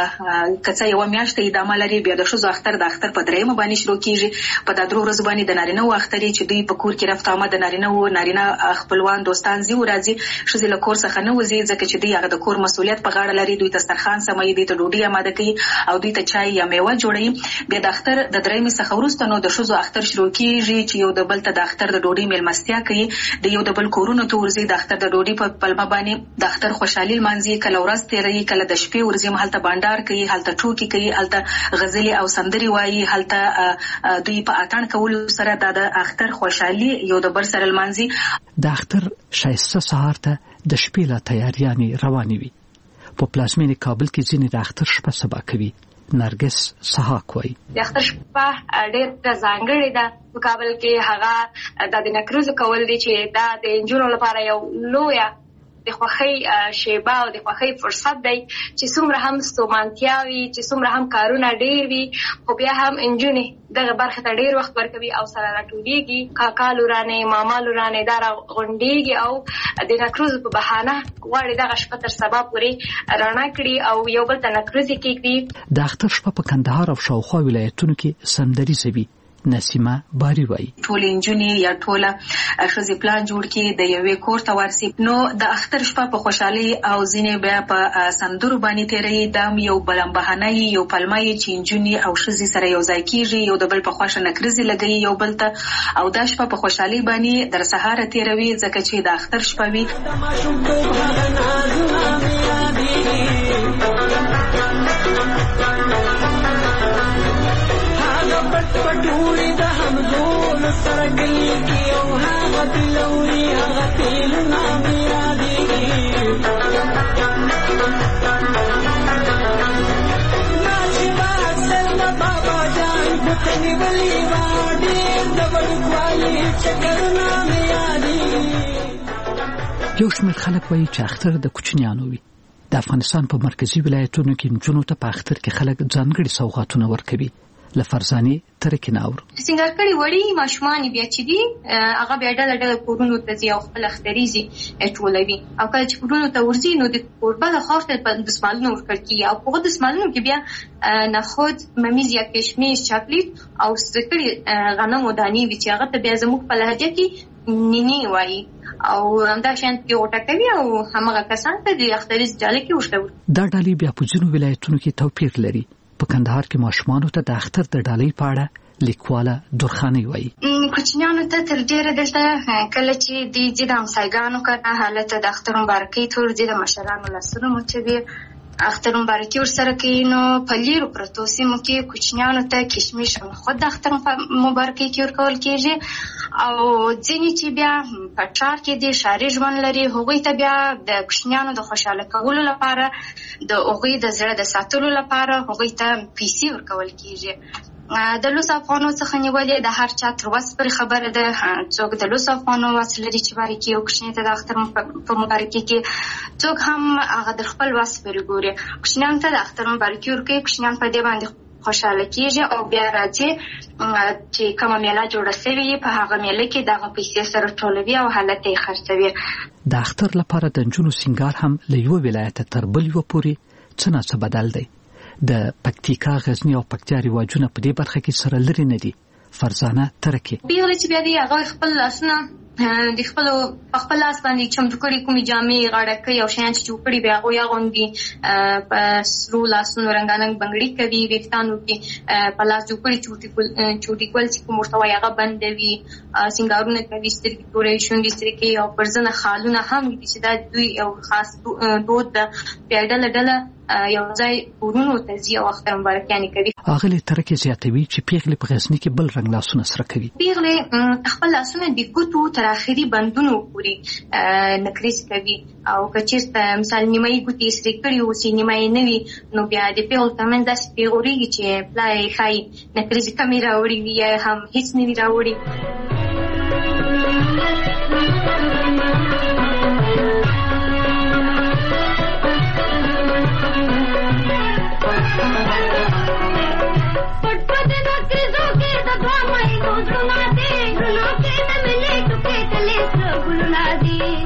O: کڅه یو میاشت ادامه لري. بیا د ښځو اختر د اختر په درېیمه باندې شروع کیږي. په دا درو ورځو باندې د نارینه و اختر چې دوی په کور کې رفت آمد نارینه خپلوان دوستان زی ورځي ښځې له کور څخه نه وځي ځکه چې دوی هغه د کور مسؤلیت په غاړه لري. دوی دسترخوان سموي، دوی ته ډوډۍ آماده کوي او دوی ته چای یا میوه جوړوي. بیا د اختر د درېیمې څخه وروسته نو د ښځو اختر شروع کیږي چې یو د بل ته د اختر د ډوډۍ میلمستیا کوي، د یو د بل کورونو ته ورځي، د اختر د ډوډۍ په پلمه باندې د اختر خوشحالي لمانځي. کله ورځ تیروي، کله د شپې ورځي، هلته بانډار کوي، هلته ټوکې کوي، هلته غزلې او سندرې وایي، هلته دوی په اتڼ کولو سره د اختر خوشحالي یو د بل سره لمانځي.
K: د اختر ښایسته سهار ته د شپې لا تیاریانې روانې وي. په پلازمینې کابل کې ځینې د اختر شپه سبا کوي. نرګس سحاق وایي
L: د اختر شپه ډېر ځانګړې ده. په کابل کې هغه د نکروزو کول دي چې دا د نجونو لپاره یو لویه د خوښۍ شیبه او د خوښۍ فرصت دی چې څومره هم ستومانتیا وي، چې څومره هم کارونه ډېر وي، خو بیا هم نجونې دغه برخې ته ډېر وخت ورکوي او سره راټولېږي. کاکا لورانې، ماما لورانې دا راغونډېږي او د نکروزو په بهانه غواړي دغه شپه تر سبا پورې رڼا کړي او یو بل ته نکروزې کېږدي.
K: د اختر شپه په کندهار او شاوخوا ولایتونو کې سندریزه وي. نسیمه باری وایي
O: ټولې نجونې یا ټوله ښځې پلان جوړ کړي د یوې کور ته ورسي. نو د اختر شپه په خوشحالۍ او ځینې بیا په سندرو باندې تېروي. دا یو بهانه یو پلمه چې نجونې او ښځې سره یو ځای کېږي، یو د بل په خوښه نکریزې لګوي یو بل ته، او دا شپه په خوشحالۍ باندې در سهاره تېروي ځکه چې د اختر شپه وي.
P: پټوړي د همزول سره ګلی کی او هغه تلوري هغه تل نامي یادېږي. ناشبا اکثر د بابا جان بوتنی ولی واډي د وړوالي چکر نامي یادېږي.
K: یو شمېر خلک وایي چې اختر د کوچنیانو وي. د افغانستان په مرکزي ولایتونو کې نجونو ته په اختر کې خلک ځانګړي سوغاتونه ورکوي. لفرزاني ترکي ناور
N: سنگار کړي وړي ماشومان بیا چې دي هغه بیا ډله کورونو ته ځي او خپل اختریزي ټولوي. او کله چې کورونو ته ورځي نو د کوربه د خاطر په دسمالونو ورکړ کی او په دسمالونو کې بیا نخود، ممیز یا کشمش، چاکلیټ او سکري غنم او دانی وی چې هغه ته بیا زموږ په لهجه کې نینی وایي او همدا شان کې وټه کوي او همغه کسان ته د اختریز ډالې کې ورشته.
K: دا ډالې بیا په ځینو ولایتونو کې توپیر لري. په کندهار کې ماشومانو ته د اختر د ډالۍ په اړه لیکواله درخانۍ وایي
L: کوچنیانو ته تر ډېره دلته کله چې د همسایګانو کړه حالت د اختر مبارکۍ ته ورځي د مشرانو لاسونه مچوي اختر مبارکي ورسره کوي. نو په لیرو پرتو سیمو کې کوچنیانو ته کشمش او خود د اختر مبارکۍ کې ورکول کېږي او ځینې چې بیا په ښار کې د ښاري ژوند لري هغوی ته بیا د کوچنیانو د خوشحاله کولو لپاره د هغوی د زړه د ساتلو لپاره هغوی ته پیسې ورکول کېږي. د لوس افغانو څخه نیولې د هر چا تر وس پر خبره ده. څوک د لوس افغانو وس لري چې باریکي او کوچنی ته د اختر په مبارکي کې، څوک هم هغه د خپل وس پر ګوري کوچنیان ته د اختر مبارکي ورکوي. کوچنیان په دې باندې خوشاله کیږي او بیا راځي چې کومه میله جوړه شوې په هغه میله کې دغه پیسې سره ټولوي او حالت یې خرڅوي.
K: د اختر لپاره د نجونو سینګار هم له یو ولایت تر بل یو پورې څه نه څه بدل دی. د پکتیکا، غزنی او پکتیا رواجونه په دې برخه کې سره لري نه دي. فرزانه ترکي
N: پیغله چې بیا دی هغه خپل لاسونه د خپل لاس باندې چمتو کړي کومې جامې غاړه کوي او شیان چې جوړ کړي بیا هغه غوندي په سرو لاسونو رنګارنګ بنګړي کوي ویښتانو کې په لاس جوړ کړي چوټي کول چې کوم ورته وایي هغه بندوي سنگارونه کوي سترګې تورې شونډې سترګې او پرځنه خالونه هم دي چې دا دوی یو خاص دود ده. بیا ډله یو ځای کورونو ته ځي او اختر مبارکیانې کوي.
K: اغلې ترکي زیاتوي چې پیغلې په غزني کې بل رنګ لاسونه سره کوي.
N: پیغلې خپل لاسونه د ګوتو تر اخري بندونو پورې نکریز کوي او که چېرته مثال نیمایي ګوتې سرې کړي اوسي نیمایي نه وي نو بیا د پیغلو ترمنځ داسې پیغورېږي چې پلا یې ښایي نکریز کمې راوړي وي یا هم هېڅ نه وي راوړي.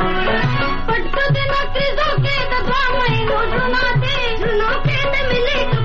P: پټ پټ نکریزو کې د دوه مهینو جناته جنو کې د ملي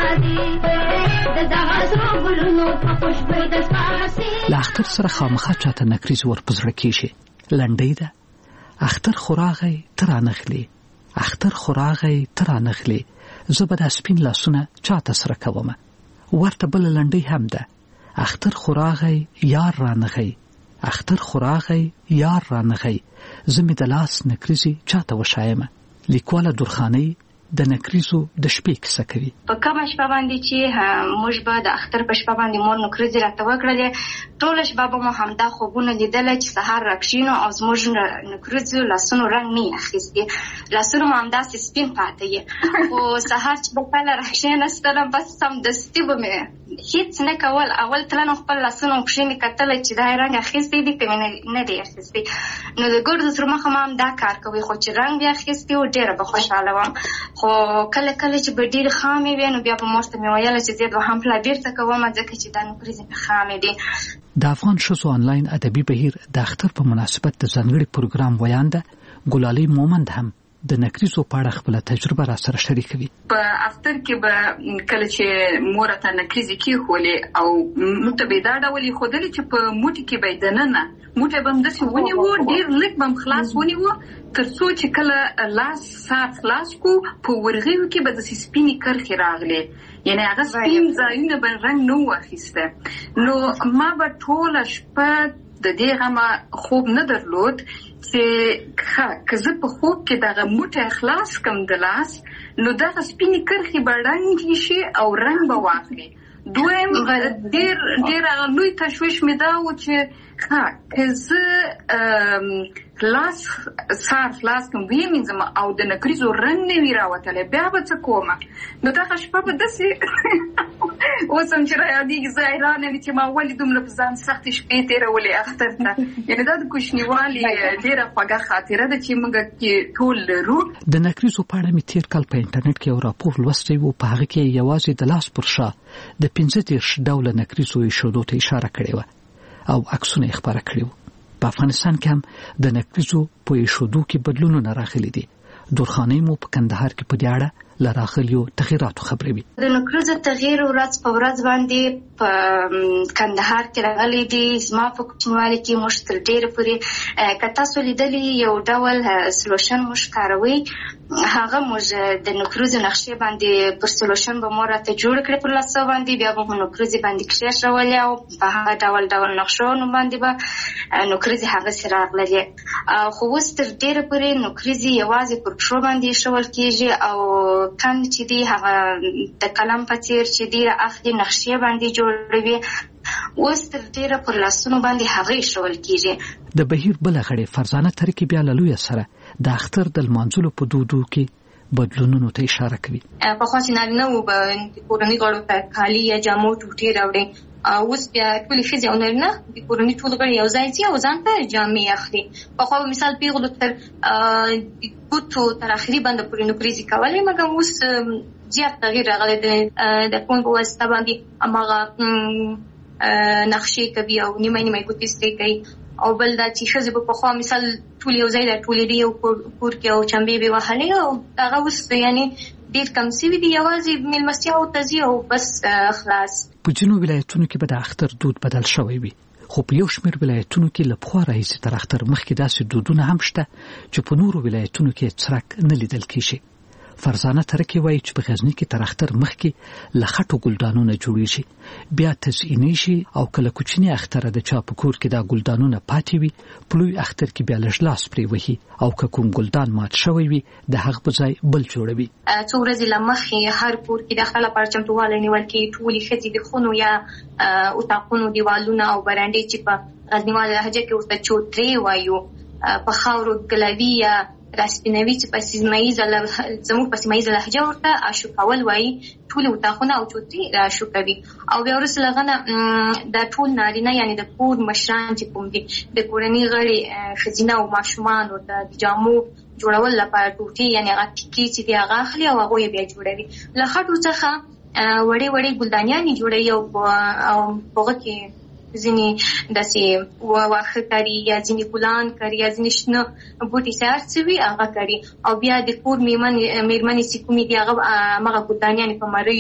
K: له اختر سره خامخا چاته نکریز ور پزړه کیږي لنډۍ ده اختر خوراغی ترانغلی اختر خوراغی ترانغلی زه به د سپین لاسونه چاته سره کوم ورته بل لنډۍ هم ده اختر خوراغی یار رانغی اختر خوراغی یار رانغی زمي د لاس نکریزي چاته وشایم لیکواله درخانۍ د نکریزو د شپې کیسه کوي
L: په کومه شپه باندې چې موږ به د اختر په شپه باندې مور نکریزي راته وکړلې ټول شپه به مو همدا خوبونه لیدل چې سهار راکښینو او زموږ نکریزو لاسونو رنګ نه اخیستي لاسونو مو همداسې سپین پاتې خو سهار چې به کله راکښېنستلم بس سمدستي به مې هیڅ نه کول اول تلنه خپل لاسونو پښې مې کتل چې دا رنګ اخیستی دي که مې نه دی اخیستی نو د ګردو تر مخه ما هم دا کار کوي خو چې رنګ بیا اخیستی و ډېره به خوشحاله وم خو کله کله چې به ډېرې خامې وې نو بیا به مور ته مې ویله چې زه دوهم پلا بېرته کوم ځکه چې دا نکریزې مې خامې دي
K: د افغان ښځو آنلاین ادبي بهیر د اختر په مناسبت د ځانګړي پروګرام ویانده ګلالۍ مومند هم د نکریزو په اړه خپل تجربه را سره شریکوي
O: په اختر کې به کله چې مور ته نکریزي کیښولې او موږ ته به دا ډول ښودلې چې په موټي کې به دننه موټي به همداسې ونیوو ډېر لږ به خلاص ونیوو تر څو چې کله لاس ساعت خلاص کو په ورغیو کې به داسې سپینې کرښې راغلې یعنی هغه سپین ځایونه به رنګ نه و اخیسته نو ما به ټوله شپه د دې غمه خوب نه درلود چې که زه په خوب کې دغه موټی خلاص کم د لاس نو دغه سپینې کرښې به ړنګې شي او رنګ به واخلي دویم ډېر لوی تشویش مې دا و چې که زه سهار خلاص کم ویمینځم او د نکریزو رنګ نه وي راوتلی بیا به څه کوم نو دغه شپه به داسې اوس هم چې رایادېږي زه حیرانه وي چې ما ولې دومره په ځان سختې شپې تېرولې اختر ته یعنې دا د کوچنیوالي ډېره خوږه خاطره ده چې موږ کې ټول لرو
K: د نکریزو په اړه مې تېر کال په انټرنیټ کې یو راپور لوستی و په هغه کې یوازې د لاس پر شا د 15 ډوله نکریزو ایښودو ته اشاره کړې وه او عکسونه یې خپاره کړي وو په افغانستان کې هم د نکریزو په ایښودو کې بدلونونه راغلي دي درخانۍ مو په کندهار کې په دې اړه له راغلیو تغییراتو خبروي
L: د نکریزو تغییر ورځ په ورځ باندې په کندهار کې راغلی دی زما په کوچنیوالي کې موږ تر ډېره پورې که تاسو لیدلي یو ډول سلوشن موږ کاروئ هغه موږ د نکریزو نقشې باندې پر سلوشن به مو راته جوړ کړې پر لاسو باندې بیا به مو نکریزې باندې کښېښولې او په هغه ډول نقشونو باندې به نکریزې هغسې راغللې خو اوس تر ډېره پورې نکریزې یوازې پر پښو باندې ایښول کېږي او کم چې دی هغه د قلم په څیر چې دی اخلي نقشې باندې جوړوي اوس تر ډېره پر لاسونو باندې هغه ایښول کېږي
K: د بهیر بله غړې فرزانه ترکي بیا له لویه سره د اختر د لمانځلو په دودو کې بدلونونو ته اشاره کوي
N: پخوا چې نارینه وو به کورنۍ غړو ته کالي یا جامو ټوټې راوړي اوس بیا ټولې ښځې او نارینه د کورنۍ ټول غړي یو ځای ځي او ځان ته جامې اخلي پخوا به مثال پیغلو تر ګوتو تر اخري باندې پورې نکریزې کولې مګر اوس زیات تغییر راغلی د فون په واسطه باندې هماغه نقشې کوي او نیمه ګوتې سپرې کوي او بل دا چې ښځې به پخوا مثال ټول یو ځای راټولېدې یو کور کې او چمبې به وهلې او هغه اوس یعنې ډېر کم سوي دي یوازې مېلمستیاو ته ځي او بس خلاص
K: په ځینو ولایتونو کې به د اختر دود بدل شوی وي خو په یو شمېر ولایتونو کې له پخوا راهیسې تر اختر مخکې داسې دودونه هم شته چې په نورو ولایتونو کې څرک نه لیدل کېږي فرزانه ترکي وایي چې په غزني کې تر اختر مخکې له خټو ګلدانونه جوړېږي بیا تزئینېږي او کله کوچني اختره د چا په کور کې دا ګلدانونه پاتې وي په لوی اختر کې بیا لږ لاس پرې وهي او که کوم ګلدان مات شوی وي د هغه په ځای بل جوړوي
N: څو ورځې له مخکې هر کور کې د اختر لپاره چمتووالی نیول کېږي ټولې ښځې د خونو یا اتاقونو دیوالونه او برنډې چې په غزنیواله لهجه کې ورته چوترې وایو په خاورو ګلوي یا راسپینوي چې په زموږ په سیمه ییزه لهجه ورته اشوکول وایي ټولې اتاقونه او چوترې اشوکوي او بیا وروسته له هغه نه دا ټول نارینه یعنې د کور مشران چې کوم دي د کورنۍ غړي ښځینه او ماشومانو د جامو جوړولو لپاره ټوټې یعنې هغه ټیکې چې دي هغه اخلي او هغوی یې بیا جوړوي له خټو څخه وړې ګلدانیانې جوړوي او هغه کې ځینې داسې واښه کړي یا ځینې ګلان کړي یا ځینې شنه بوټي چې هر څه وي هغه کړي او بیا د کور مېرمنې چې کومې دي هغه هماغه ګلدانیانې په مریو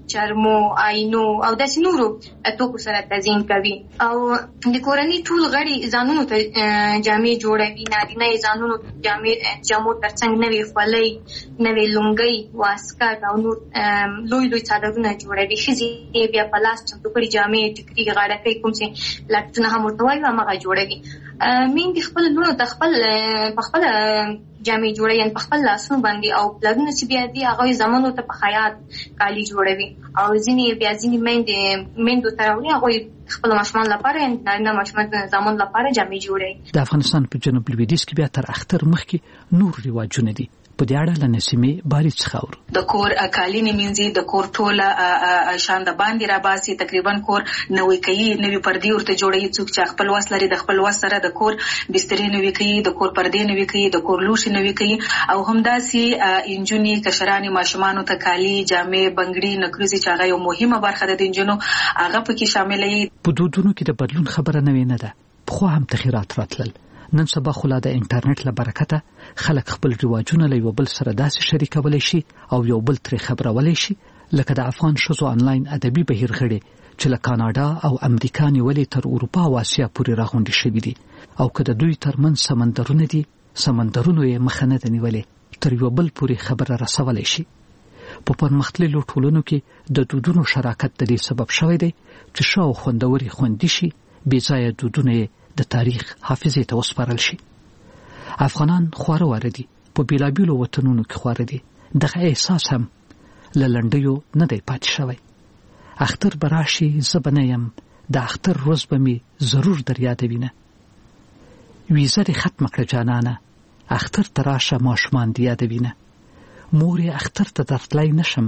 N: چرمو آینو او داسې نورو توکو سره تزیین کوي او د کورنۍ ټول غړي ځانونو ته جامې جوړوي نارینه ځانونو جامو ترڅنګ نوې خولۍ نوې لونګۍ واسکټ او نور لوی لوی څادرونه جوړوي ښځې بیا په لاس چمتو کړي جامې ټیکري غاړکۍ کوم چې لټونه هم ورته وایي هماغه جوړوي میندې خپل لوڼو ته په خپله جامې جوړوي یعنې په خپل لاسونو باندې او پلرونه چې بیا دي هغوی زامنو ته په خیاط کالي جوړوي او ځینې میندو ته راوړي هغوی خپل ماشومان لپاره نارینه ماشومان زامن لپاره جامې جوړوي.
K: د افغانستان په جنوب لویدیځ کې بیا تر اختر مخکې نور رواجونه دي. په دې اړه له نسیمې باري څخه اورو.
O: د کور کالي مینځي د کور ټوله شان د باندې را باسي تقریبا کور نوې کوي نوې پردې ورته جوړوي څوک چې خپل وس لري د خپل وس سره د کور بسترې نوې کوي د کور پردې نوې کوي د کور لوښي نوې کوي او همداسي انجونی کشرانی ماشومان ته کالي جامې بنګړي نکریزي چې هغه یو مهمه برخه ده د انجونو هغه پکې شاملې.
K: په دودونو کې د بدلون خبره نه ده خو هم تغیرات راتلل. نن سبا خلا د انټرنیټ له برکته خلک خپل رواجونه له یو بل سره داسې شریکولی شي او یو بل ترې خبرولی شي لکه د افغان ښځو آنلاین ادبي بهیر غړي چې له کاناډا او امریکا نیولې تر اروپا او اسیا پورې راغونډې شوي دي او که د دوی ترمنځ سمندرونه دي سمندرونو یې مخه نه ده نیولې تر یو بل پورې خبره رسولی شي. په پرمختللو ټولنو کې د دودونو شراکت د دې سبب شوی دی چې ښه او خوندورې خوندي شي بې ځایه دودونه د تاریخ حافظې ته وسپارل شي. افغانان خواره واره دي په بیلابیلو وطنونو کې خواره دي دغه احساس هم له لنډیو نه دی پاتې شوی. اختر به راشي زه به نه یم د اختر روز به مې ضرور در یادوینه ویزه دې ختمه کړه جانانه اختر ته راشه ماشومان دې یادوینه مورې اختر ته درتلی نشم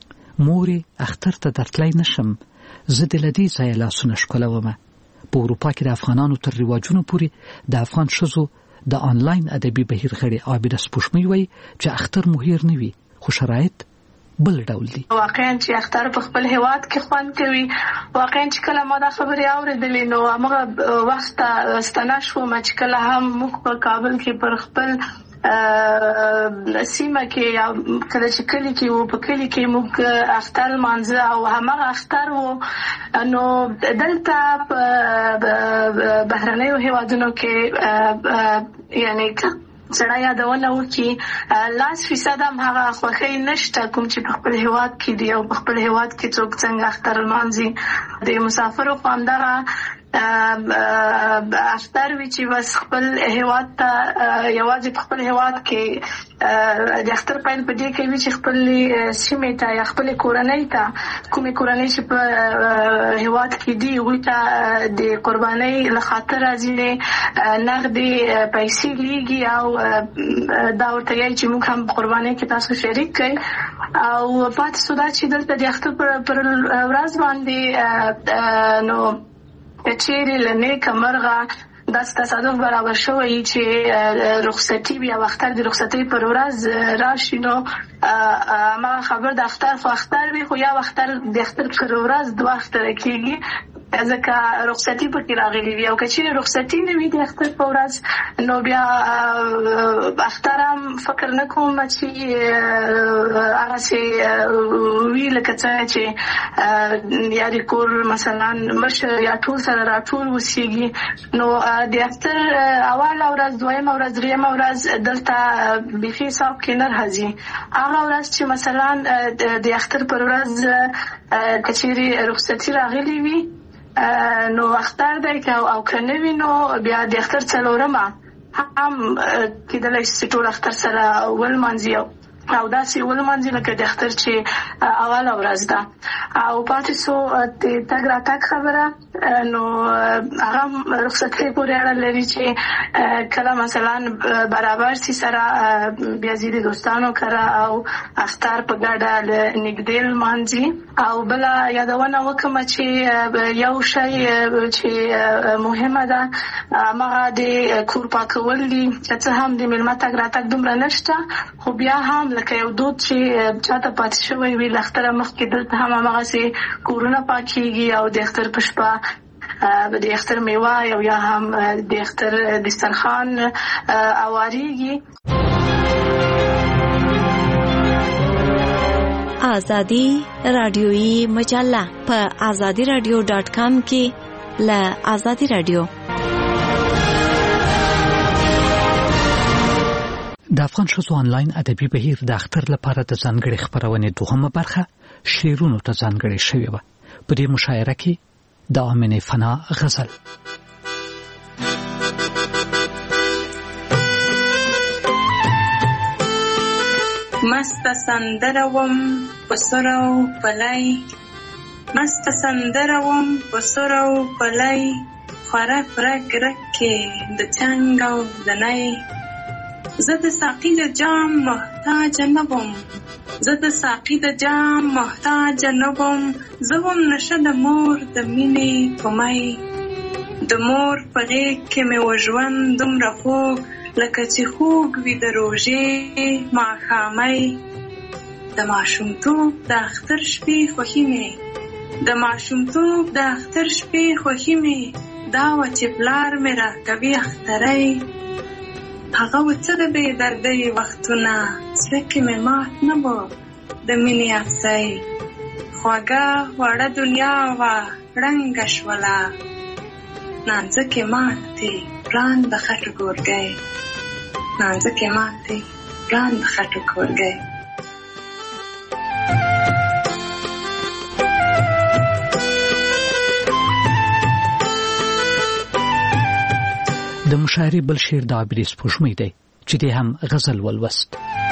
K: زه دې له دې ځایه لاسونه ښکلومه. په اروپا کې د افغانانو تر رواجونو پورې د افغان ښځو د آنلاین ادبي بهیر غړي عابده سپوږمۍ وایي چې اختر مو هیر نه وي خو شرایط بل ډول دي.
M: واقعا چې اختر په خپل هیواد کې خوند کوي واقعا چې کله ما دا خبرې اورېدلې نو هغه وخت ستنه شوم چې کله هم موږ په کابل کې پر خپل سیمه کې یا کله چې کلی کې وو په کلی کې موږ اختر مانځه او همغه اختر وو نو دلته په بهرنیو هیوادونو کې یعنی سړی یادونه وکړي 100% هم هغه خوښۍ نشته کوم چې په خپل هیواد کې دی او په خپل هیواد کې څوک څنګه اختر لمانځي د مسافرو خو همدغه اختر وی چې بس خپل هیواد ته یوازې په خپل هیواد کې د اختر پیل په دې کې وی چې خپل سیمې ته یا خپل کورنۍ ته کومې کورنۍ چې په هیواد کې دی وی ته د قربانۍ لخاطر راځي نغدي پیسې لیږي او دا ورته یې چې موږ هم قربانۍ کې تاسو شریک کړئ او پاتې سودا چې دلته د اختر پر ورځ باندې نو چیرې لنه کمرغه د تصادف برابر شوی چې رخصتي بیا وختر د رخصتي پر ورځ راشي نو ما خبر د اختر وی خو یا وختر د اختر پر ورځ دوه اختر کېږي ځکه رخصتي پکې راغلي وي او کچې رخصتي نه وي د اختر په ورځ نو بیا اختر هم فکر نه کوم چې هغه چې وی لکه څنګه چې یا د کور مثلا مشر یا ټول سره راټول وسیږي نو د اختر اوله ورځ دویمه ورځ دریمه ورځ دلته بيخي حساب کې نه راځي هغه ورځ چې مثلا د اختر پر ورځ کچېری رخصتي راغلي وي نو اختر دی او کنه وینو بیا د اختر څلورمه هم کېدلای شي ټول اختر سره ول منځي او داسې ول منځي لکه د اختر چې اوله ورځ ده او پاتې سو د تګ راتګ خبره نو هغه رخصتي پورې اړه لري چې کله مثلا برابر سي سره بیا زیاتې دوستانو کرا او اختر په ګډه نګدل منځي او بل یادونه وکم چې یو شی چې مهمه ده هغه د کور پاکول دي چې هم د ملمت تګ راتګ دومره نشته خو بیا هم لکه یو دود چې چاته پاتې شوی وي لختره مخکې دلته هم هغه سي کورونه پاکيږي او د اختر پښپا د اختر میوه او یا هم د اختر دسترخوان اواریږي.
Q: آزادی رادیویی مجله په azadiradio.com کې له آزادی رادیو.
K: د افغان ښځو آنلاین ادبي بهیر د اختر لپاره د ځانګړې خپرونې دوهمه برخه شعرونو ته ځانګړې شوې وه. په دې مشاعره کې د آمنې فنا غزل
O: مست سندروم پسرو پلای مست سندروم پسرو پلای خرف رک رکی د چنگو دنای زد ساقی د جام محتاج نبم زد ساقی د جام محتاج نبم زوم نشه د مور د مینې پمای د مور په غېږ کې مې وژوند دومره خوږ لکه چې خوږ وي د روژې ماښامۍ د ماشومتوب د اختر شپې خوښي مې د ماشومتوب د اختر شپې خوښي مې دا وه چې پلار مې راکوي اخترۍ هغه و څه د بې دردۍ وختونه زړه کې مې مات نه و د مینې افسۍ خوږه وړه دنیا وه ړنګه شوله نانځکې ماتې پران د خټو ګورګۍ نانځکې ماتې پران د خټو ګورګۍ.
K: د مشاعرې بل شعر د عابدې سپوږمۍ دی چې دی هم غزل ولوست.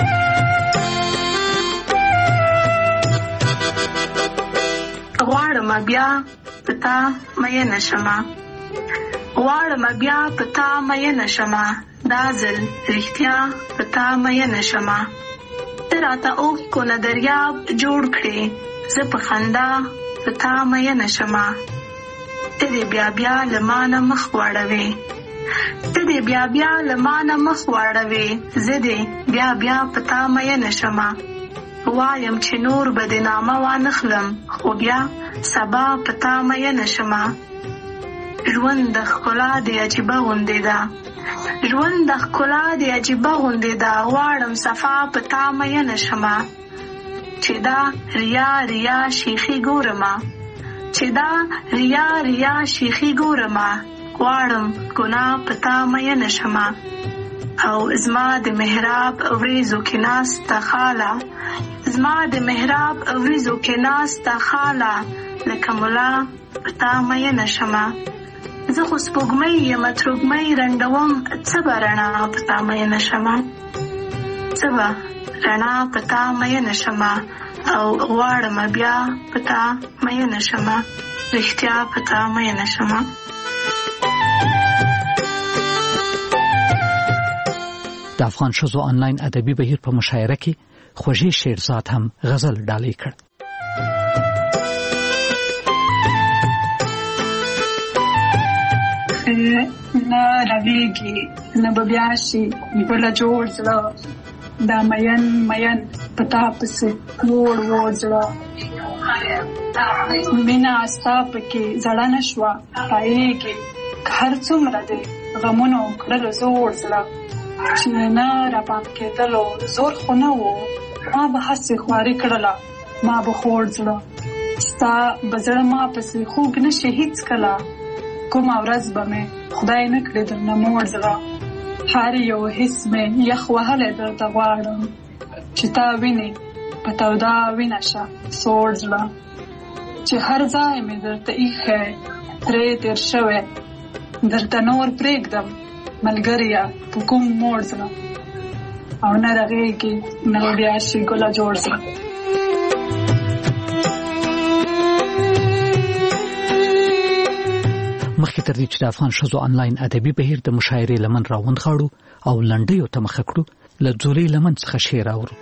M: غواړم بیا پتا مې نشمه غواړم بیا پتا مې نشمه دا ځل رښتیا پتا مې نشمه ته راته اوښ کو نه دریاب جوړ کړې زه په خندا پتا مې نشمه ته دې بیا بیا له مانه مخ واړوې ته دې بیا بیا له مانه مخ واړوې زه دې بیا بیا پتا مې نشمه وایم چې نور به دې نامه وانخلم خو بیا سبا پتا مې نشمه ژوند د ښکلا دی عجیبه غوندې ده ژوند د ښکلا دی عجیبه غوندې ده غواړم صفا پتا مې نشمه چې دا ریا ریا شیخي ګورمه چې دا ریا ریا شیخي ګورمه غواړم ګناه پتا مې نشمه او زما د محراب وریځو کې ناسته خاله زما د محراب وریځو کې ناسته خاله لکه ملا پتا مې نشمه زه خو سپوږمۍ یم تروږمۍ رنډوم څه به رڼا پتا مې نشمه څه به رڼا پتا مې نشمه او غواړم بیا پتا مې نشمه رښتیا پتا مې نشمه.
K: د افغان ښځو آنلاین ادبي بهیر په مشاعره کې خوږې شعرزاد هم غزل ډالۍ کړ.
R: نه راویږي نه به بیا شي ګله جوړ زړه دا مین مین پتا پسې وړ وړ زړه مینا ستا پکې زړه نه شوه پایېږي هر څومره دی غمونو کړلو زوړ زړه چې نه رابام کېدلو زور خو نه و ما به هسې خواري کړله ما به خوړ زړه ستا به زړه ما پسې خوږ نه شي هېڅکله کومه ورځ به مې خدای نه کړې درنه موړ زړه هر یو حس مې یخ وهلی درته غواړم چې تا وینې په توده وینه شه سوړ زړه چې هر ځای مې درته ایښی ترې تېر شوی درته نور پرېږدم ملګریه په کوم موړ زړه او نه رغېږي نه بیا شي ګله جوړ زړه.
K: مخکې تر دې چې د افغان ښځو آنلاین ادبي بهیر د مشاعرې لمن راوندغاړو او لنډیو ته مخه کړو له ځولۍ لمن څخه شعر اورو.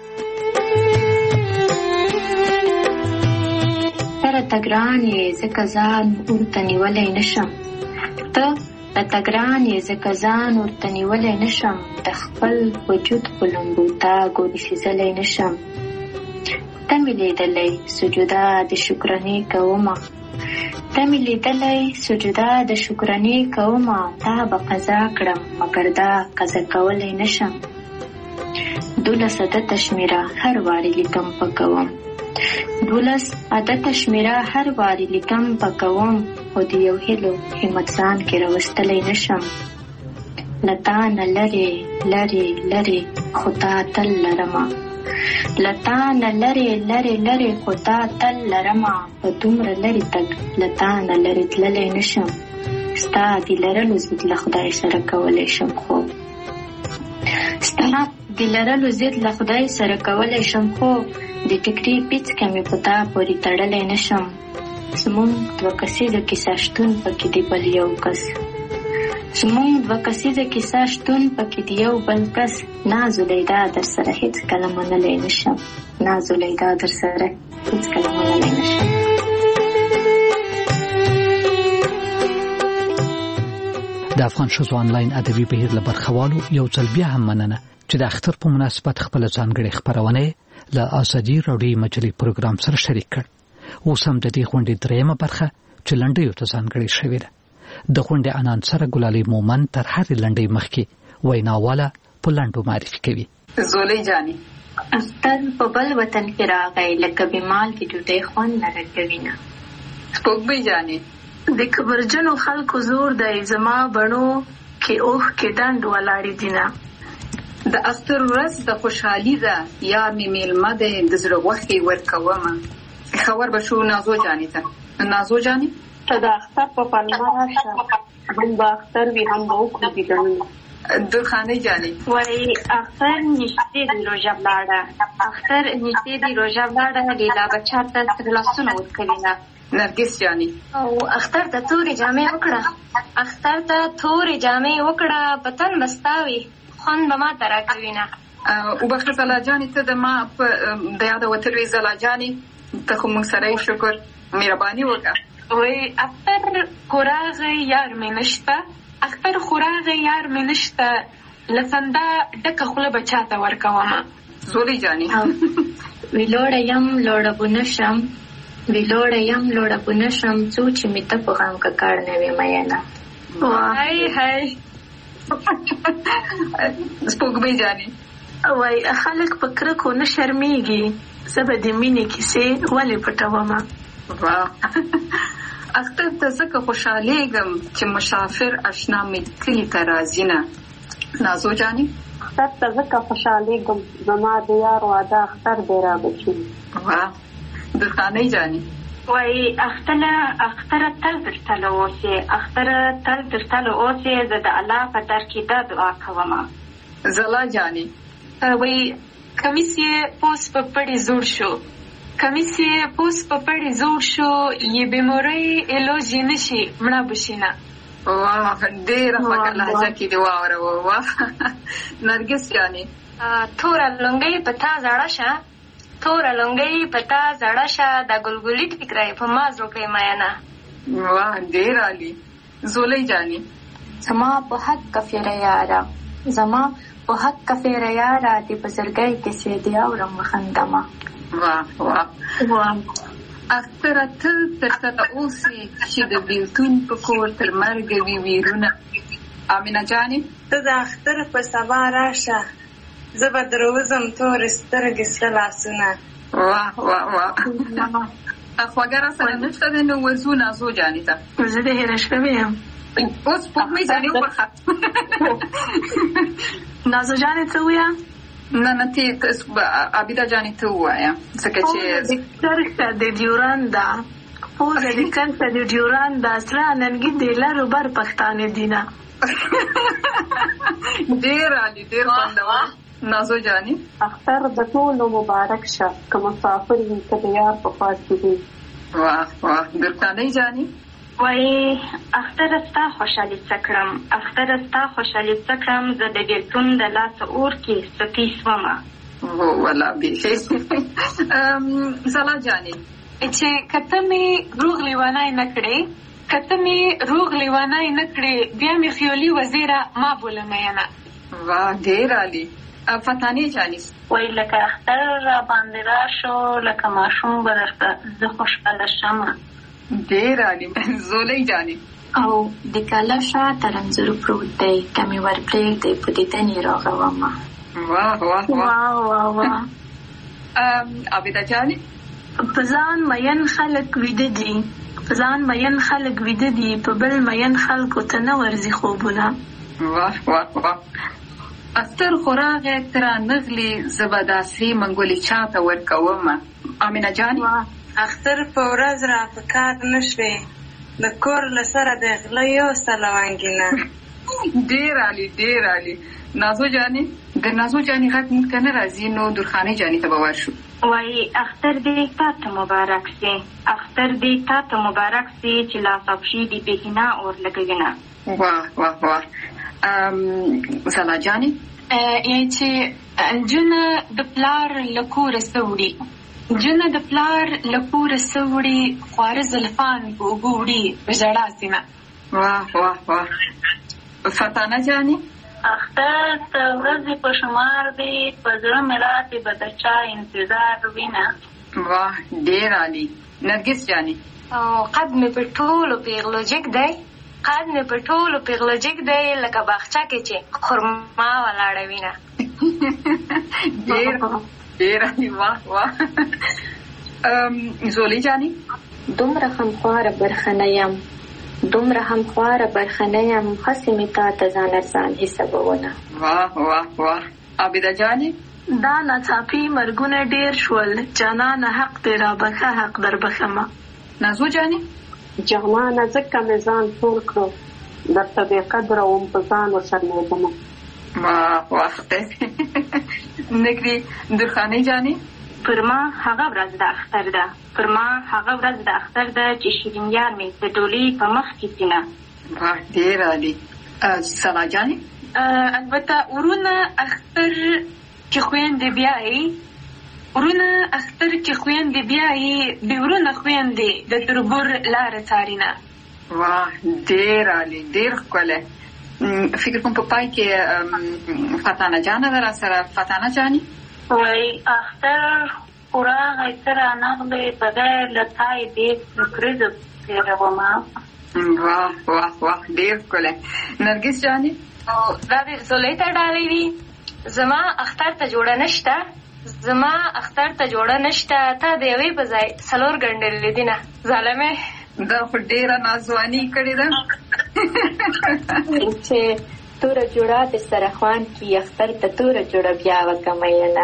N: ته ګران یې ځکه ځان ورته نیولی نشم ته راته ګران یې ځکه ځان ورته نیولی نشم د خپل وجود په لمبو ته ګورې سېزلی نشم ته مې لیدلی سجوده د شکرانې کومه ته مې لیدلی سجده د شکرانې کومه تا به قضا کړم مګر دا قضا کولی نشم 12 عدده شمېره هر وارې لیکم پکوم 12 عادت شمیره هر واری لیکم پکوم خو د یو هیلو همت ځان کې راوستلی نشم لتا نه لرې لرې لرې خو تا تل لرمه لتا نه لرې لرې لرې خو تا تل لرمه په دومره لرې تګ لتا نه لرې تللی نشم ستا د لرلو ضد له خدای سره کولی شم خو ستا د لرلو ضد له خدای سره کولی شم خو د ټکري پیڅکه مې په تا پورې تړلی نشم زمونږ 2 کسیزه کیسه شتون پکې د بل یو کس زمونږ 2 کسیزه کیسه شتون پکې د یو بل کس نازولیدا در سره هیڅ کله منلی نشم نازولیدا در سره هیڅ کله منلی نشم.
K: د افغان ښځو آنلاین ادبي بهیر له برخوالو یو ځل بیا هم مننه چې د اختر په مناسبت خپل ځانګړې خپرونه له ازادي راډیو مجلې پروګرام سره شریک کړ. اوس هم د دې غونډې درېیمه برخه چې لنډیو ته ځانګړې شوې ده. د غونډې انانسره ګلالۍ مومن تر هرې لنډۍ مخکې ویناواله په لنډو معرفي کوي.
O: زولۍ جانې
N: اختر په بل وطن کې راغی لکه بیمال کې ډوډۍ خوند نه راکوي نه.
O: سپوږمۍ جانې
M: د کبرجنو خلکو زور دی زما بڼو کې اوښ کې ډنډ ولاړې دي نه.
O: د اختر ورځ د خوشحالي ده یار مې میلمه دی د زړه غوښې ورکومه. خبر به شو نازو جانې ته. نازو جانې
L: ته د اختر په پلمه راشه هم به اختر وي هم به وکړو دیدنونه.
O: درخانۍ جانې
L: وایي اختر نږدې دی روژه ولاړه اختر نږدې دی روژه ولاړه لیلا بچه ته سره لاسونه ورکوي نه.
O: نرګس جانې
L: او اختر ته تورې جامې وکړه اختر ته تورې جامې وکړه بتن بستاوي خوند به ما ته راکوي نه.
O: وبخښه زلا جانې ته د ما په د یاده وتلوې زلا جانې ته خو موږ سره شکر مهرباني وکړه.
R: وایي اختر خو راغی یار مې نشته اختر خو راغی یار مې نشته له خندا ډکه خوله به چاته ورکومه.
O: زولۍ جانې
N: وی لوړه یم لوړه به نشم وی لوړه یم لوړه به نشم څو چې مې ته په غم ککړ نه وې مینه.
R: هی هی
O: سپوږمۍ جانې
M: وای خلک په کرکو نه شرمېږي زه به د مینې کیسې ولې پټومه.
O: اختر ته ځکه خوشحالېږم چې مسافر اشنا مې کلي ته راځي نه. نازو جانې
L: اختر ته ځکه خوشحالېږم زما د یار واده اختر دی رابچي.
O: درخانۍ جانې
L: وایي اختره تل درتله اوسې اختره تل درتله اوسې زه د الله په در کې دا دعا کومه.
O: زلا جانې
R: وایي کمیس یې پوس په پړې زوړ شو کمیس یې پوس په پړې زوړ شو یې بیمورۍ علاج یې نشي مړه بشي نه.
O: واه ډېره خوږه لهجه کې دې واوروه. واه نرګس جانې
L: توره لونګۍ په تا زړه شه توره لونګۍ په تا زړه شه د ګلګلي ټیکری په ما زړه کړې مینه.
O: واه ډېر عالي. زولۍ جانې
N: زما په حق کفیره یاره زما په حق کفیره یاره د بزرګۍ کیسې دې اورم وخندمه.
O: واه واه اختره تل درته اوسې چې د بیلتون په کور تر مرګه وي ویرونه. امینه جانې
S: ته د اختر په سبا راشه زه به دروزم تورې سترګې سره لاسونه.
O: واه واه واه خوږه راسره نشته دی نو وځو نازو جانې ته.
M: زه دې هېره شوې یم.
O: اوس سپوږمۍ جانې وبخښه.
M: نازو جانې ته ووایه
O: نه ته عابده جانې ته ووایه ځکه چې
M: کرښه د ډیورنډه پوزه د کرښه د ډیورنډه سره ننګي د لرو بر پښتانه دي نه.
O: ډېر عالي ډېر خوندور. نازو جانې
L: اختر د ټولو مبارک شه که مسافر وي که د یار په خوا کې وي.
O: واه واه درخانۍ جانې
L: وایي اختر ستا خوشحالي څه کړم اختر ستا خوشحالي څه کړم زه د بیلتون د لاسه اور کې ستی سومه.
O: والله بیخي زلا جانې
R: چې کته مې روغ لیوانی نه کړې کته مې روغ لیوانی نه کړې بیا مې خیالي وزیره ما بوله مینه.
O: واه ډېر عالي. فتانې جانې
L: وایي لکه اختر را باندې راشو لکه ماشوم به درته زه خوشحاله شمه.
O: ډېر عالي. زولۍ جانې
N: او د کاله شاته رنځور پروت دی که مې ورپرېږدی په دیدن یې راغومه.
O: واه واه
M: واه واه واه
O: عابده جانې
M: په ځان مین خلک ویده دي، په ځان مین خلک ویده دي، په بل مین خلکو ته نه ورځي خوبونه.
O: واه واه واه. اختر خوراغه تر نغلی زبداسي منګولي چاته ورکوم. امینه جان
S: اختر په ورځ را پکار نشوي د کور لسره د غلیو سلوانګینه.
O: ډیر عالی. نازو جانی د نازو جانی غږ مونږ ته نه راځي، نو درخانۍ جانی ته به ورشو.
L: وای اختر دې تاته مبارک سي، اختر دې تاته مبارک سي چې لا صبشي دې بهینا اور لګوینه.
O: واه واه واه. زلا جانی
L: یعنی چې جنه د پلار لکور سوړي، جنه د پلار لکور سوړي خوار زلفان بوګوړي بجړا سیمه.
O: واه واه واه. فتانه جانی
M: اختر ته ورځې په شمار دی، په زړه مې راتې به د چا انتظار وینه.
O: واه ډېر عالي. نرګس جانی
L: قد مې په ټولو پیغلو جګ دی، قد مې په ټولو پیغلو جګ دی لکه باغچه کې چې خرما ولاړه وینه.
O: ډېر عالي. واه واه. زولي جانی
N: دومره همخواره برخنه یم، دومره همخواره برخنه یم، خسې مې تا ته ځان ارزان حسابونه.
O: واه واه واه. عابده جانی
M: دا ناڅاپي مرګونه ډېر شول، جانانه حق دې رابخه حق در بخمه.
O: نازو جانی
T: جهمانه ځکه مې ځان ټول کړو، درته بې قدره وم په ځان وشرمېدمه.
O: واه واه. نګري درخانۍ جانی
L: پر ما هغه ورځ د اختر ده، پر ما هغه ورځ د اختر ده چې شیرین یار مې د ډولۍ په مخ کې سینه.
O: واه ډېر عالي. سلا جانی
L: البته ورونه اختر چې خویندې بیایي، ورونه اختر چې خویندې بیایي، بې ورونه خویندې د تربور لاره څارینه.
O: واه ډېر عالي، ډېر ښکلی. فکر کوم په پای کې فتانه جانه ده را سره. فتانه جانی
M: وای اختر خوراغی تر نغلی بغیر لطای بیت نکرزو تیروما.
O: واه واه واه. ډېر ښکلی. نرګس جانی
L: دا دې زولۍ ته ډالۍ دي. زما اختر ته جوړه نشته، زما اختر ته جوړه نشته، تا د یوې په ځای څلور ګنډلې دي نه ظالمې.
O: دا خو ډېره نازواني کړې ده.
N: چې توره جوړه د سره خوان کې اختر ته توره جوړه بیا وکمینه.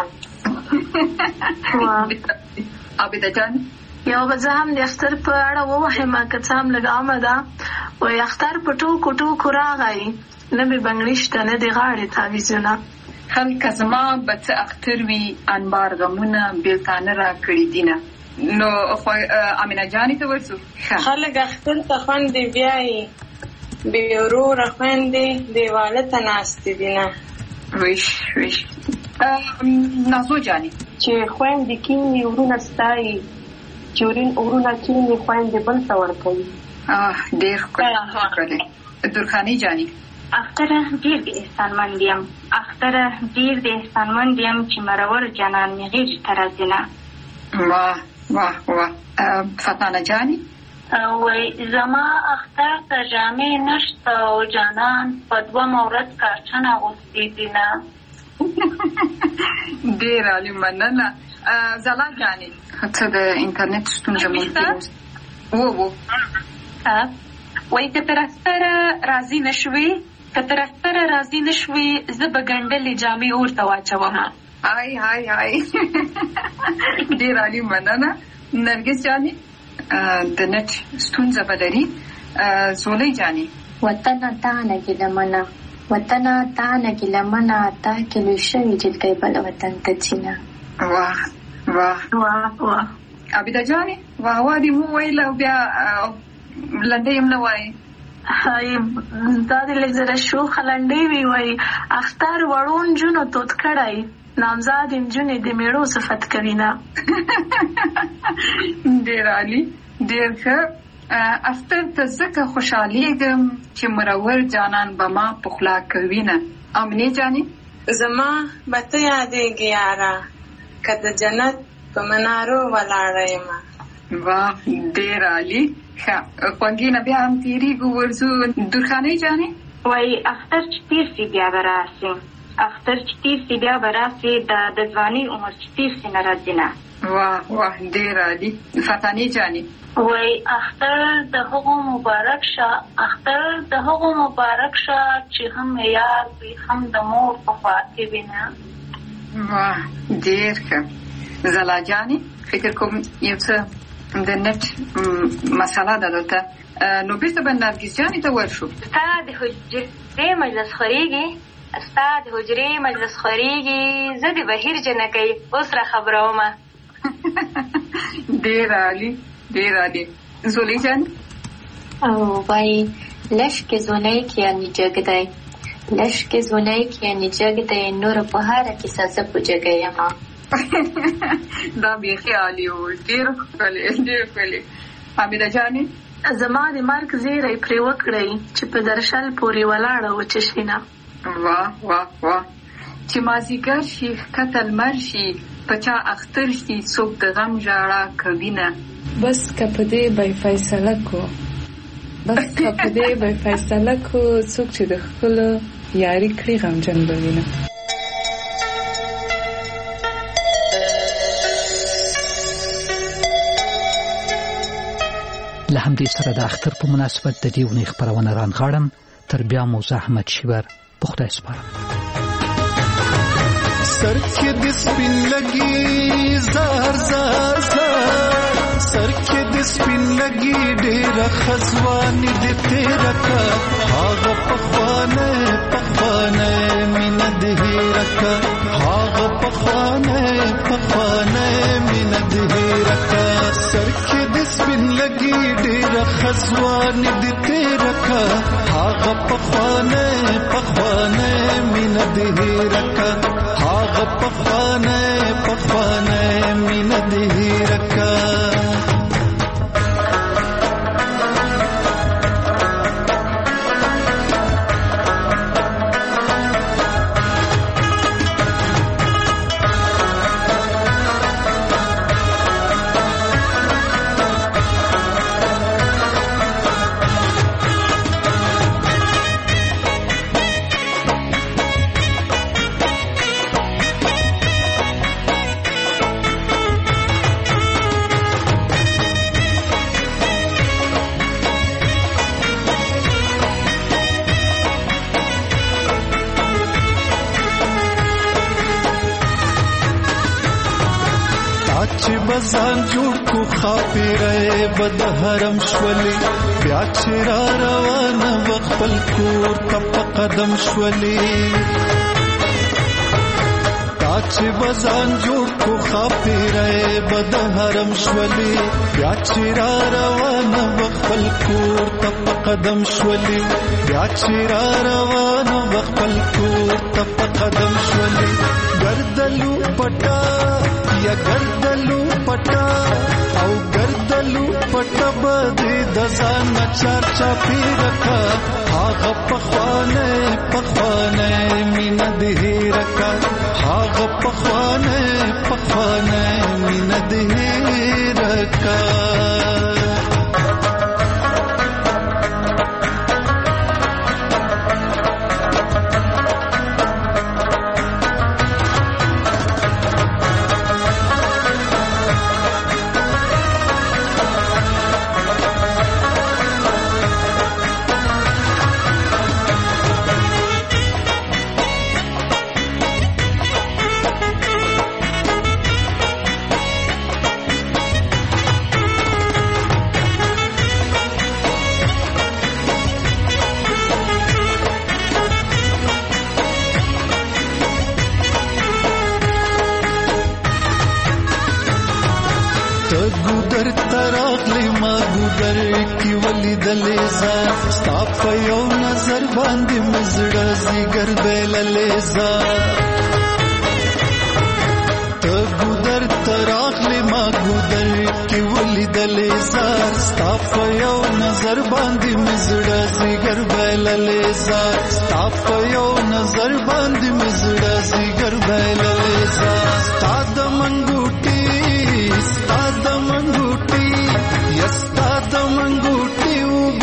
O: عابده جان
M: یو بزه هم د اختر په اړه ووهم که څه هم لږ عامه ده. وایي اختر په ټوکو ټوکو راغی، نه مې بنګړي شته نه د غاړې تعویضونه.
O: هلکه زما به څه اختر وي انبار غمونه بېلتانه را کړي دینه. نو امینه جانې ته ورسو.
S: خلک اختر ته خوندې بیایي، بې وروره خویندې دیواله ته ناستې دینه.
O: ویش ویش. نازو جانی
T: چې خویندې کینې ورونه ستایي، چې ورونه کینې خویندې بل ته ورکوي.
O: ډېر ښکلی. درخانۍ جانی
L: اختر ډېر د احسانمند یم، اختر ډېر د احسانمند یم چې مرور جانان مې غېږې ته راځي نه.
O: واه واه واه. فتانه جانی
M: وای زما اختر ته جامې نشته او جانان په دومره ورځ کارچن اغوستې دي نه.
O: ډېر عالي. مننه. زلا جانی څه د انټرنیټ ستونزه ممکن و
L: وای که تر اختره راضي نشوې، که تر اختره راضي نشوې، زه به ګنډلې جامې اورته واچوم.
O: هاي هاي هاي. ډېر عالي. مننه. نرګس جانی د نت ستونزه به لري. زولۍ جانی
N: وطنه تانه ګیلمنه، وطنه تانه ګیلمنه، تا کې لوی شوي جلکۍ بل وطن ته ځینه.
O: واه واه
M: واه واه.
O: عابده جانی واه واه دې وویل او بیا لنډۍ هم نه وایي.
M: دا دې لږ زره شوخه لنډۍ وي. وایي اختر وړو نجونو تود کړی، نامزاد نجونې د میړو صفت کوي نه.
O: ډېر عالي. ډېر ښه. اختر ته ځکه خوشحالیږم چې مرور جانان به ما پخلا کوي نه. امینې جانې
S: زما به ته یادېږي یاره، که د جنت په منارو ولاړه یمه.
O: واه ډېر عالي. ښه خوږې نه بیا هم تېرېږو ورځو. درخانۍ جانې
L: وایي اختر چې تېر سي بیا به راسي،
M: اختر چې 30 بیا براسي د ځواني عمر چې 30 نه راځي نه.
O: واه واه ډیر عالی. فتانی جانی
L: وای اختر د هغو مبارک شه، اختر د هغو مبارک شه چې هم یار وي هم د مور په خوا کې وینه.
O: واه ډیر ښه. زلا جانی فکر کوم یو څه د نت مساله ده دلته، نو بیرته به نرګس جانې ته ورشو.
L: ستا د حجرې مجلس خورېږي، ستا د حجرې مجلس خورېږي، زه د بهیر جنکۍ اوس را خبرومه.
O: ډېر عالي ډېر عالي. زولۍ جان
N: او وای لشکې زونۍ کې یعنې جګ دی، لشکې زونۍ کې یعنې جګ دی، نور په هره کیسه زه په جګه یمه.
O: دا بیخي عالي و، ډېر ښکلې ډېر ښکلې. حمیده جانې
M: زما د مرګ زیری پرې وکړئ چې په درشل پورې ولاړه وچشینه.
O: واه واه واه. چې مازیګر شي ښکته لمر شي په چا اختر شي څوک د غم ژړا کوي نه.
R: بس که په دې به فیصله کو، بس که په دې به فیصله کو، څوک چې د ښکلو یاري کړي غمجن به وینه.
K: له همدې سره د اختر په مناسبت د دې اونۍ خپرونه رانغاړم. تر بیا مو زه احمد شیبر په خدای سپارم.
P: سر کې د سپین لګي زار زار زار، سر کې د سپین لګي ډېره خزواني د تیره کا، هغه پخوانه پخوانه مینه د هېره کا، هغه پخوانه پخوانه مینه د هېره کا. سر کې د سپین لګي ډېره خزواني د تیره کا، هغه پخوانه پخوانه مینه د هېره کا، هغه پخوانه پخوانه مینه د هېره کا. بزان جوړ کو خاپیره بد حرم شولې، بیا چې را روانه وخپل کور ته په قدم شولې. تا چې بزان جوړ کو خاپیره بد حرم شولې، بیا چې را روانه وخپل کور ته په قدم شولې، بیا چې را روانه وخپل کور ته په قدم شولې. ګردلو پټا یا ګردلو پټا او ګردلو پټا بده د ځان چار چا پیرکا، هغه پخوانه پخوانه مینه د هېرکا، هغه پخوانه پخوانه مینه د هېرکا.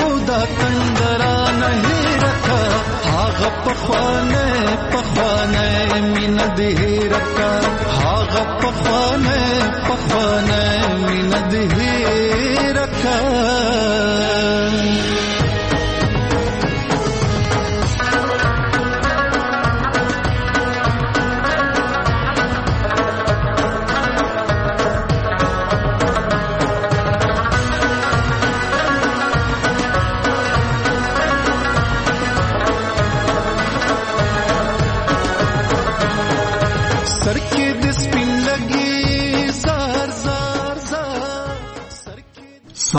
P: پخوانه پخوانه پخوانه مینه د